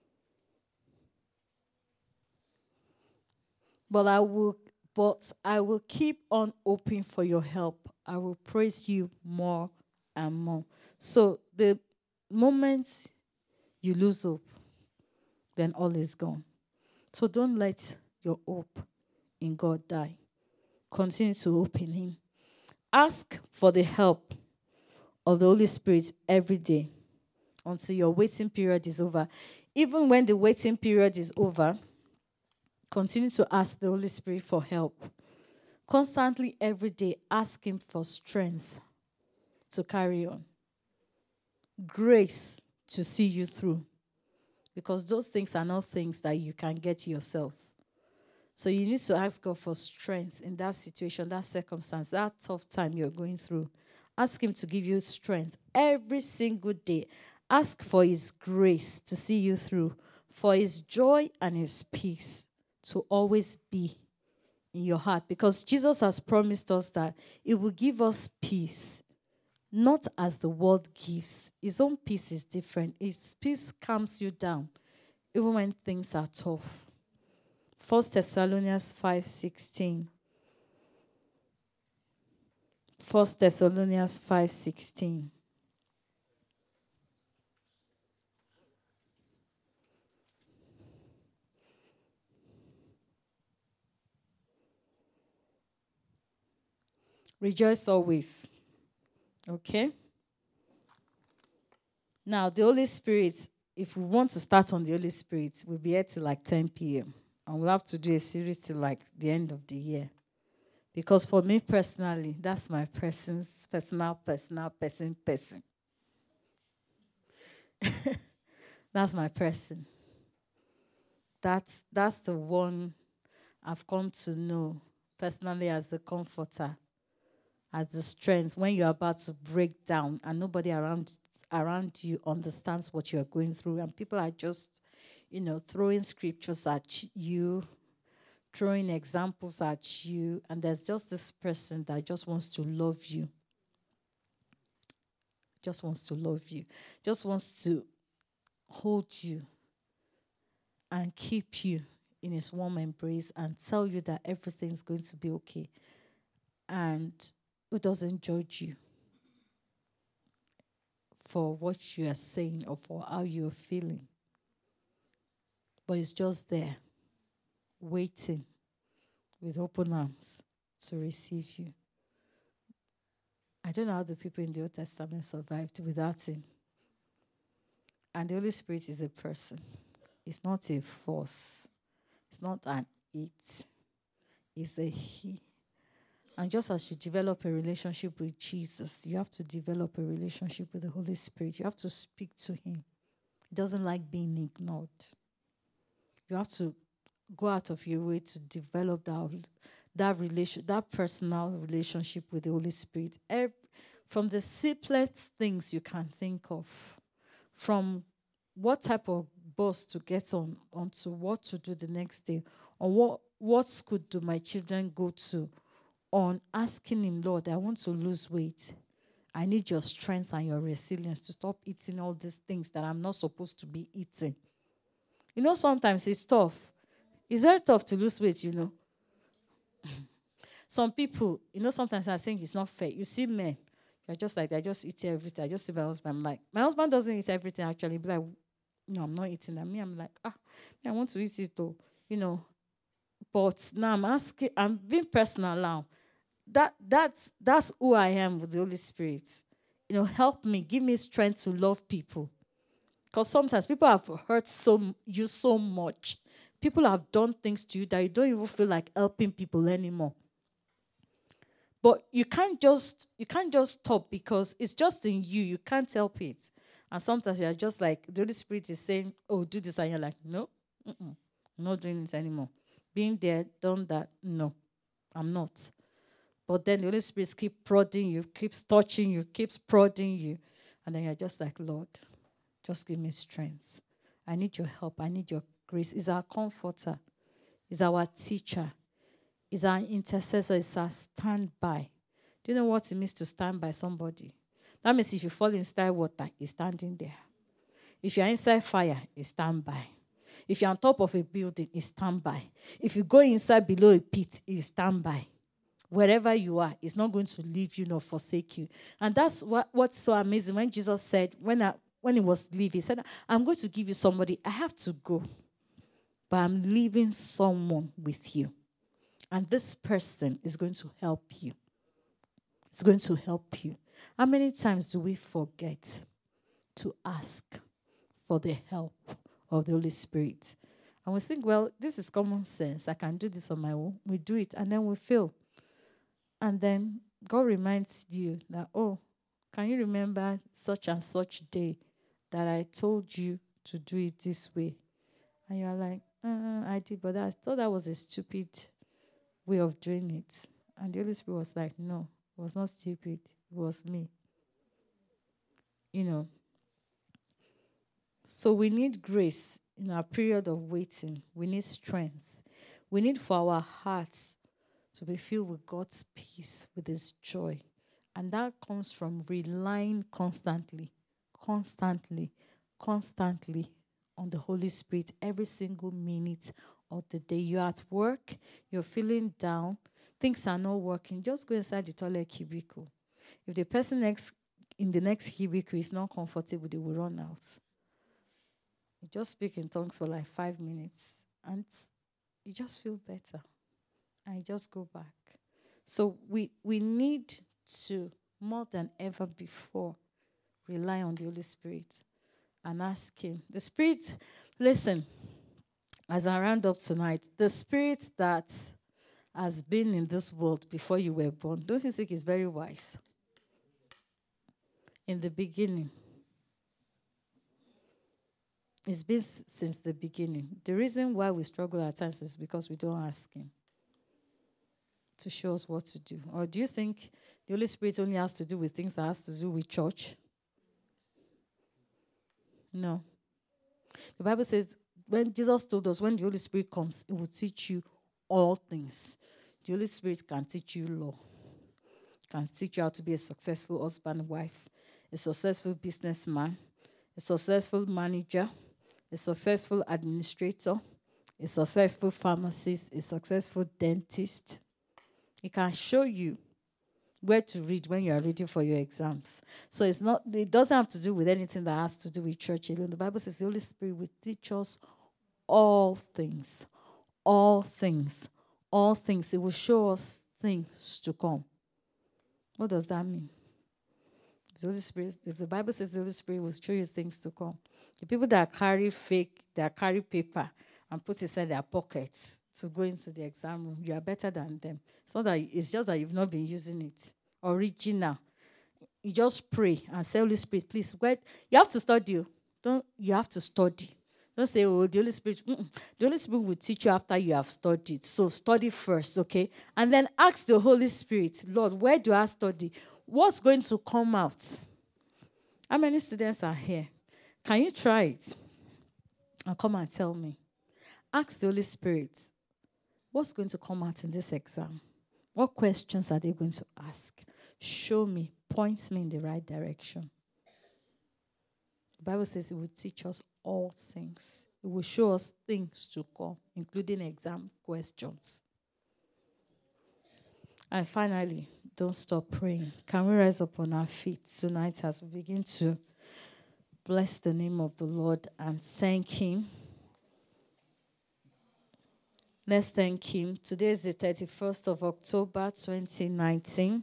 But I will, but I will keep on hoping for your help. I will praise you more and more. So the moment you lose hope, then all is gone. So don't let your hope in God die. Continue to hope in him. Ask for the help of the Holy Spirit every day until your waiting period is over. Even when the waiting period is over, continue to ask the Holy Spirit for help. Constantly, every day, ask him for strength to carry on. Grace to see you through. Because those things are not things that you can get yourself. So you need to ask God for strength in that situation, that circumstance, that tough time you're going through. Ask him to give you strength every single day. Ask for his grace to see you through, for his joy and his peace to always be in your heart. Because Jesus has promised us that it will give us peace, not as the world gives. His own peace is different. His peace calms you down, even when things are tough. First Thessalonians five sixteen. First Thessalonians five sixteen. Rejoice always. Okay? Now, the Holy Spirit, if we want to start on the Holy Spirit, we'll be here till like ten p.m. And we'll have to do a series till like the end of the year. Because for me personally, that's my person's personal, personal, person, person. That's my person. That's, that's the one I've come to know personally as the comforter, as the strength when you're about to break down and nobody around around you understands what you're going through, and people are just, you know, throwing scriptures at you, throwing examples at you, and there's just this person that just wants to love you. Just wants to love you. Just wants to hold you and keep you in his warm embrace and tell you that everything's going to be okay. And who doesn't judge you for what you are saying or for how you're feeling. But it's just there, waiting with open arms to receive you. I don't know how the people in the Old Testament survived without him. And the Holy Spirit is a person. It's not a force. It's not an it. It's a he. And just as you develop a relationship with Jesus, you have to develop a relationship with the Holy Spirit. You have to speak to him. He doesn't like being ignored. You have to go out of your way to develop that, that relation, that personal relationship with the Holy Spirit. Every, from the simplest things you can think of, from what type of bus to get on, onto what to do the next day, or what, what school do my children go to, on asking him, Lord, I want to lose weight. I need your strength and your resilience to stop eating all these things that I'm not supposed to be eating. You know, sometimes it's tough. It's very tough to lose weight, you know. Some people, you know, sometimes I think it's not fair. You see men, they're just like, they just eat everything. I just see my husband, I'm like, my husband doesn't eat everything, actually. Be like, no, I'm not eating that. Me, I'm like, ah, I want to eat it, though. You know. But now I'm asking, I'm being personal now. That that's that's who I am with the Holy Spirit. You know, help me, give me strength to love people. Because sometimes people have hurt so you so much. People have done things to you that you don't even feel like helping people anymore. But you can't just you can't just stop because it's just in you. You can't help it. And sometimes you're just like, the Holy Spirit is saying, oh, do this. And you're like, no, mm-mm, I'm not doing it anymore. Being there, done that, no, I'm not. But then the Holy Spirit keeps prodding you, keeps touching you, keeps prodding you. And then you're just like, Lord, just give me strength. I need your help. I need your grace. He's our comforter. He's our teacher. He's our intercessor. He's our standby. Do you know what it means to stand by somebody? That means if you fall inside water, he's standing there. If you're inside fire, he's standby. If you're on top of a building, he's standby. If you go inside below a pit, he's standby. Wherever you are, it's not going to leave you nor forsake you. And that's what, what's so amazing. When Jesus said, when I, when he was leaving, he said, I'm going to give you somebody. I have to go, but I'm leaving someone with you. And this person is going to help you. It's going to help you. How many times do we forget to ask for the help of the Holy Spirit? And we think, well, this is common sense. I can do this on my own. We do it, and then we fail. And then God reminds you that, oh, can you remember such and such day that I told you to do it this way? And you're like, uh, I did, but I thought that was a stupid way of doing it. And the Holy Spirit was like, no, it was not stupid. It was me. You know. So we need grace in our period of waiting. We need strength. We need for our hearts to be filled with God's peace, with his joy. And that comes from relying constantly, constantly, constantly on the Holy Spirit every single minute of the day. You're at work, you're feeling down, things are not working, just go inside the toilet cubicle. If the person next in the next cubicle is not comfortable, they will run out. You just speak in tongues for like five minutes, and you just feel better. And you just go back. So we we need to, more than ever before, rely on the Holy Spirit and ask Him. The Spirit, listen, as I round up tonight, the Spirit that has been in this world before you were born, don't you think is very wise? In the beginning. It's been s- since the beginning. The reason why we struggle at times is because we don't ask Him to show us what to do. Or do you think the Holy Spirit only has to do with things that has to do with church? No. The Bible says, when Jesus told us, when the Holy Spirit comes, it will teach you all things. The Holy Spirit can teach you law, can teach you how to be a successful husband, wife, a successful businessman, a successful manager, a successful administrator, a successful pharmacist, a successful dentist. It can show you where to read when you are reading for your exams. So it's not, it doesn't have to do with anything that has to do with church alone. The Bible says the Holy Spirit will teach us all things. All things. All things. It will show us things to come. What does that mean? The Holy Spirit, if the Bible says the Holy Spirit will show you things to come, the people that carry fake, that carry paper and put it inside their pockets to go into the exam room, you are better than them. It's not that, it's just that you've not been using it. Original. You just pray and say, Holy Spirit, please, wait. You have to study. Don't you have to study. Don't say, oh, the Holy Spirit. Mm-mm. The Holy Spirit will teach you after you have studied. So study first, okay? And then ask the Holy Spirit, Lord, where do I study? What's going to come out? How many students are here? Can you try it? And come and tell me. Ask the Holy Spirit, what's going to come out in this exam? What questions are they going to ask? Show me, point me in the right direction. The Bible says it will teach us all things. It will show us things to come, including exam questions. And finally, don't stop praying. Can we rise up on our feet tonight as we begin to bless the name of the Lord and thank Him? Let's thank Him. Today is the thirty-first of October, twenty nineteen.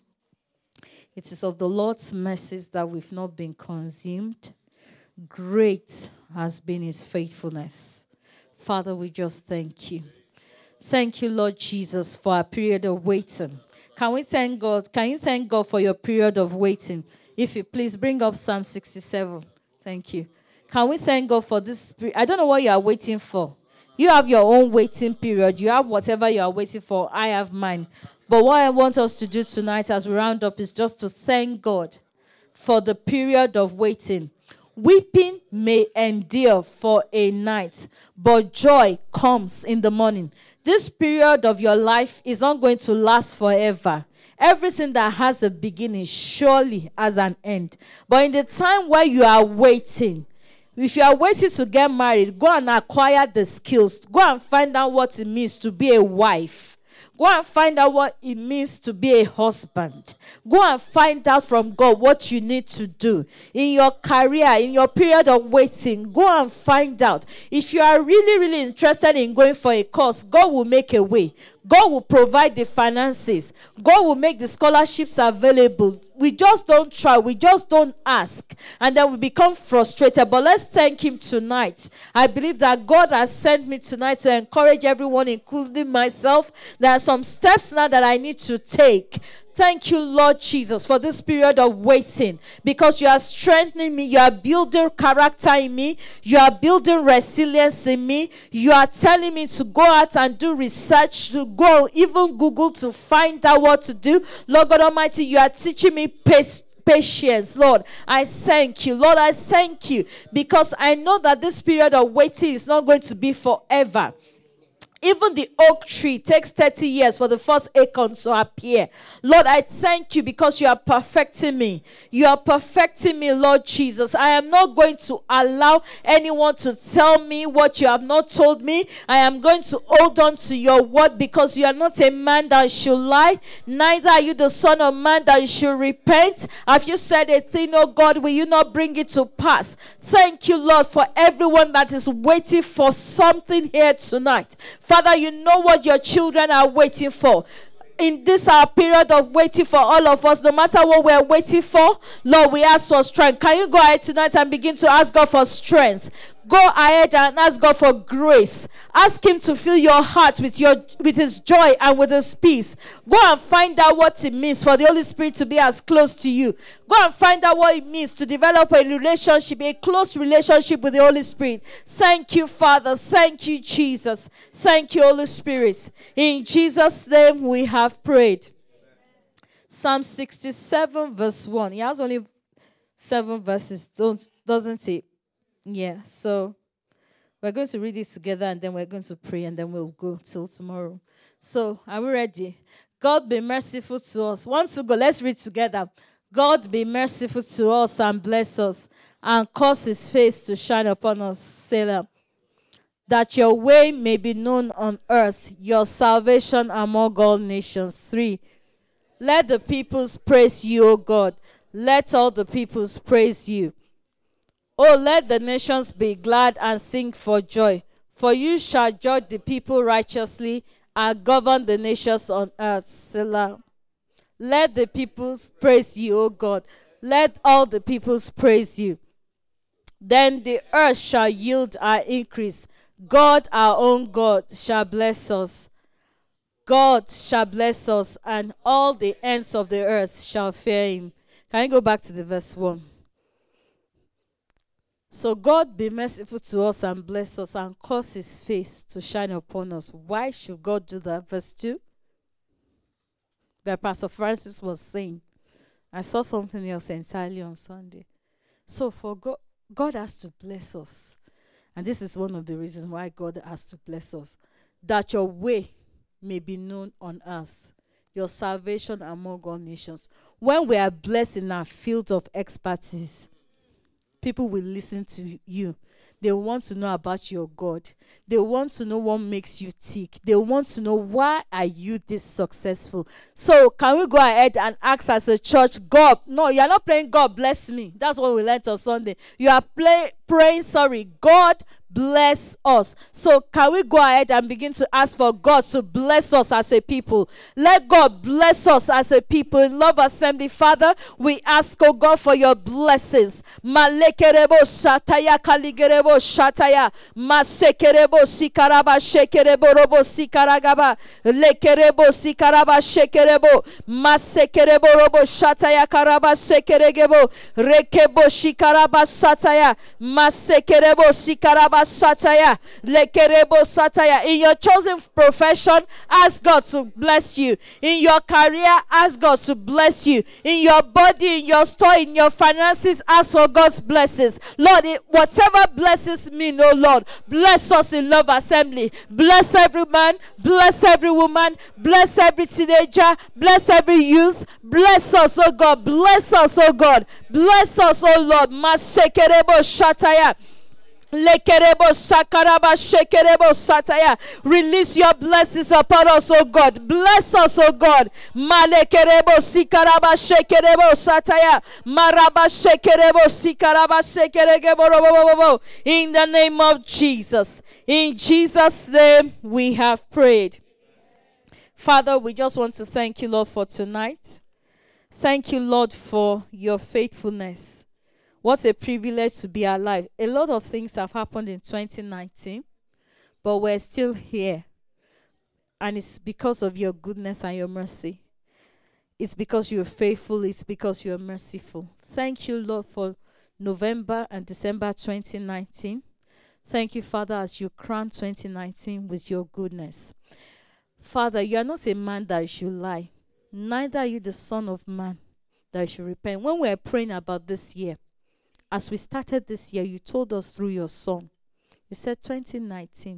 It is of the Lord's mercies that we've not been consumed. Great has been His faithfulness. Father, we just thank You. Thank You, Lord Jesus, for a period of waiting. Can we thank God? Can you thank God for your period of waiting? If you please bring up Psalm sixty-seven. Thank you. Can we thank God for this? I don't know what you are waiting for. You have your own waiting period. You have whatever you are waiting for. I have mine. But what I want us to do tonight as we round up is just to thank God for the period of waiting. Weeping may endure for a night, but joy comes in the morning. This period of your life is not going to last forever. Everything that has a beginning surely has an end. But in the time where you are waiting, if you are waiting to get married, go and acquire the skills. Go and find out what it means to be a wife. Go and find out what it means to be a husband. Go and find out from God what you need to do. In your career, in your period of waiting, go and find out. If you are really, really interested in going for a course, God will make a way. God will provide the finances. God will make the scholarships available. We just don't try. We just don't ask. And then we become frustrated. But let's thank Him tonight. I believe that God has sent me tonight to encourage everyone, including myself. There are some steps now that I need to take. Thank you, Lord Jesus, for this period of waiting, because you are strengthening me. You are building character in me. You are building resilience in me. You are telling me to go out and do research, to go even Google to find out what to do. Lord God Almighty, you are teaching me patience. Patience, Lord. I thank you. Lord, I thank you because I know that this period of waiting is not going to be forever. Even the oak tree takes thirty years for the first acorn to appear. Lord, I thank you because you are perfecting me. You are perfecting me, Lord Jesus. I am not going to allow anyone to tell me what you have not told me. I am going to hold on to your word because you are not a man that should lie. Neither are you the son of man that you should repent. Have you said a thing, oh God, will you not bring it to pass? Thank you, Lord, for everyone that is waiting for something here tonight. Father, you know what your children are waiting for. In this our period of waiting for all of us, no matter what we're waiting for, Lord, we ask for strength. Can you go ahead tonight and begin to ask God for strength? Go ahead and ask God for grace. Ask him to fill your heart with your with his joy and with his peace. Go and find out what it means for the Holy Spirit to be as close to you. Go and find out what it means to develop a relationship, a close relationship with the Holy Spirit. Thank you, Father. Thank you, Jesus. Thank you, Holy Spirit. In Jesus' name we have prayed. Psalm sixty-seven verse one. He has only seven verses, don't, doesn't it? Yeah, so we're going to read it together and then we're going to pray and then we'll go till tomorrow. So, are we ready? God be merciful to us. One to go, let's read together. God be merciful to us and bless us and cause his face to shine upon us, Selah. That your way may be known on earth, your salvation among all nations. Three, let the peoples praise you, O God. Let all the peoples praise you. Oh, let the nations be glad and sing for joy. For you shall judge the people righteously and govern the nations on earth. Selah. Let the peoples praise you, O God. Let all the peoples praise you. Then the earth shall yield our increase. God, our own God, shall bless us. God shall bless us, and all the ends of the earth shall fear him. Can you go back to the verse one? So God be merciful to us and bless us and cause his face to shine upon us. Why should God do that? Verse two. That Pastor Francis was saying. I saw something else entirely on Sunday. So for God, God has to bless us. And this is one of the reasons why God has to bless us. That your way may be known on earth. Your salvation among all nations. When we are blessed in our field of expertise, people will listen to you. They want to know about your God. They want to know what makes you tick. They want to know why are you this successful. So can we go ahead and ask as a church, God, no, you are not praying, God bless me. That's what we learned on Sunday. You are play, praying, sorry, God bless us. So can we go ahead and begin to ask for God to bless us as a people? Let God bless us as a people. In Love Assembly, Father, we ask, oh God, for your blessings. Malekerebo shataya kaligerebo shataya masekerebo sikaraba shekerebo robo sikaragaba lekerebo sikaraba shekerebo masekerebo robo shataya karaba sekeregebo rekebo shikaraba sataya masekerebo sikaraba sataya lekerebo sataya. In your chosen profession, ask God to bless you. In your career, ask God to bless you. In your body, in your store, in your finances, ask for God's blessings. Lord, whatever blesses me, no Lord, bless us in Love Assembly. Bless every man, bless every woman, bless every teenager, bless every youth. Bless us, oh God, bless us, oh God, bless us, oh Lord. Masekerebo shataya. Lekerebo sakaraba shekerebo sataya. Release your blessings upon us, oh God. Bless us, oh God. Malekerebo sikaraba shekerebo sataya. Maraba shekerebo sikaraba shekerebo. In the name of Jesus. In Jesus' name we have prayed. Father, we just want to thank you, Lord, for tonight. Thank you, Lord, for your faithfulness. What a privilege to be alive. A lot of things have happened in twenty nineteen, but we're still here. And it's because of your goodness and your mercy. It's because you're faithful. It's because you're merciful. Thank you, Lord, for November and December twenty nineteen. Thank you, Father, as you crown twenty nineteen with your goodness. Father, you are not a man that you should lie. Neither are you the son of man that you should repent. When we're praying about this year, as we started this year, you told us through your song. You said twenty nineteen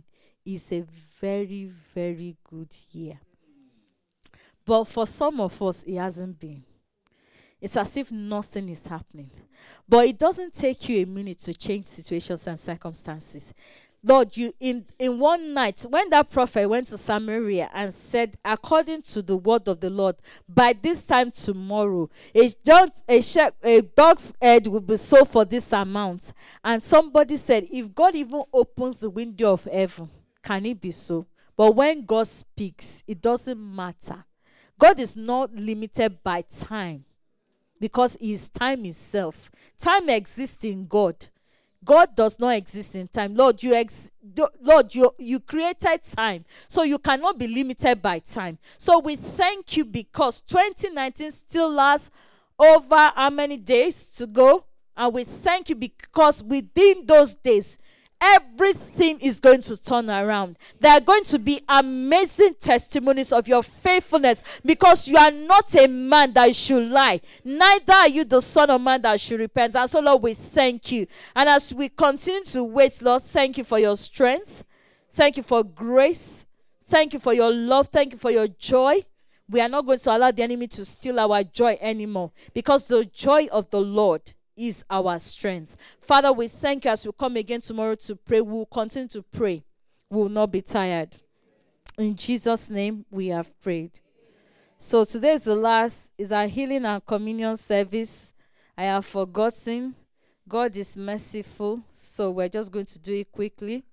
is a very, very good year. But for some of us, it hasn't been. It's as if nothing is happening. But it doesn't take you a minute to change situations and circumstances. Lord, you in, in one night, when that prophet went to Samaria and said, according to the word of the Lord, by this time tomorrow, a, dog, a, she- a dog's head will be sold for this amount. And somebody said, if God even opens the window of heaven, can it be so? But when God speaks, it doesn't matter. God is not limited by time, because he is time itself. Time exists in God. God does not exist in time. Lord, you ex- Lord, you, you created time, so you cannot be limited by time. So we thank you because twenty nineteen still lasts over how many days to go? And we thank you because within those days, everything is going to turn around. There are going to be amazing testimonies of your faithfulness, because you are not a man that should lie, neither are you the son of man that should repent. And so, Lord, we thank you. And as we continue to wait, Lord, thank you for your strength. Thank you for grace. Thank you for your love. Thank you for your joy. We are not going to allow the enemy to steal our joy anymore, because the joy of the Lord is our strength. Father, we thank you as we come again tomorrow to pray. We will continue to pray. We will not be tired. In Jesus' name, we have prayed. So today is the last, is our healing and communion service. I have forgotten. God is merciful, so we're just going to do it quickly.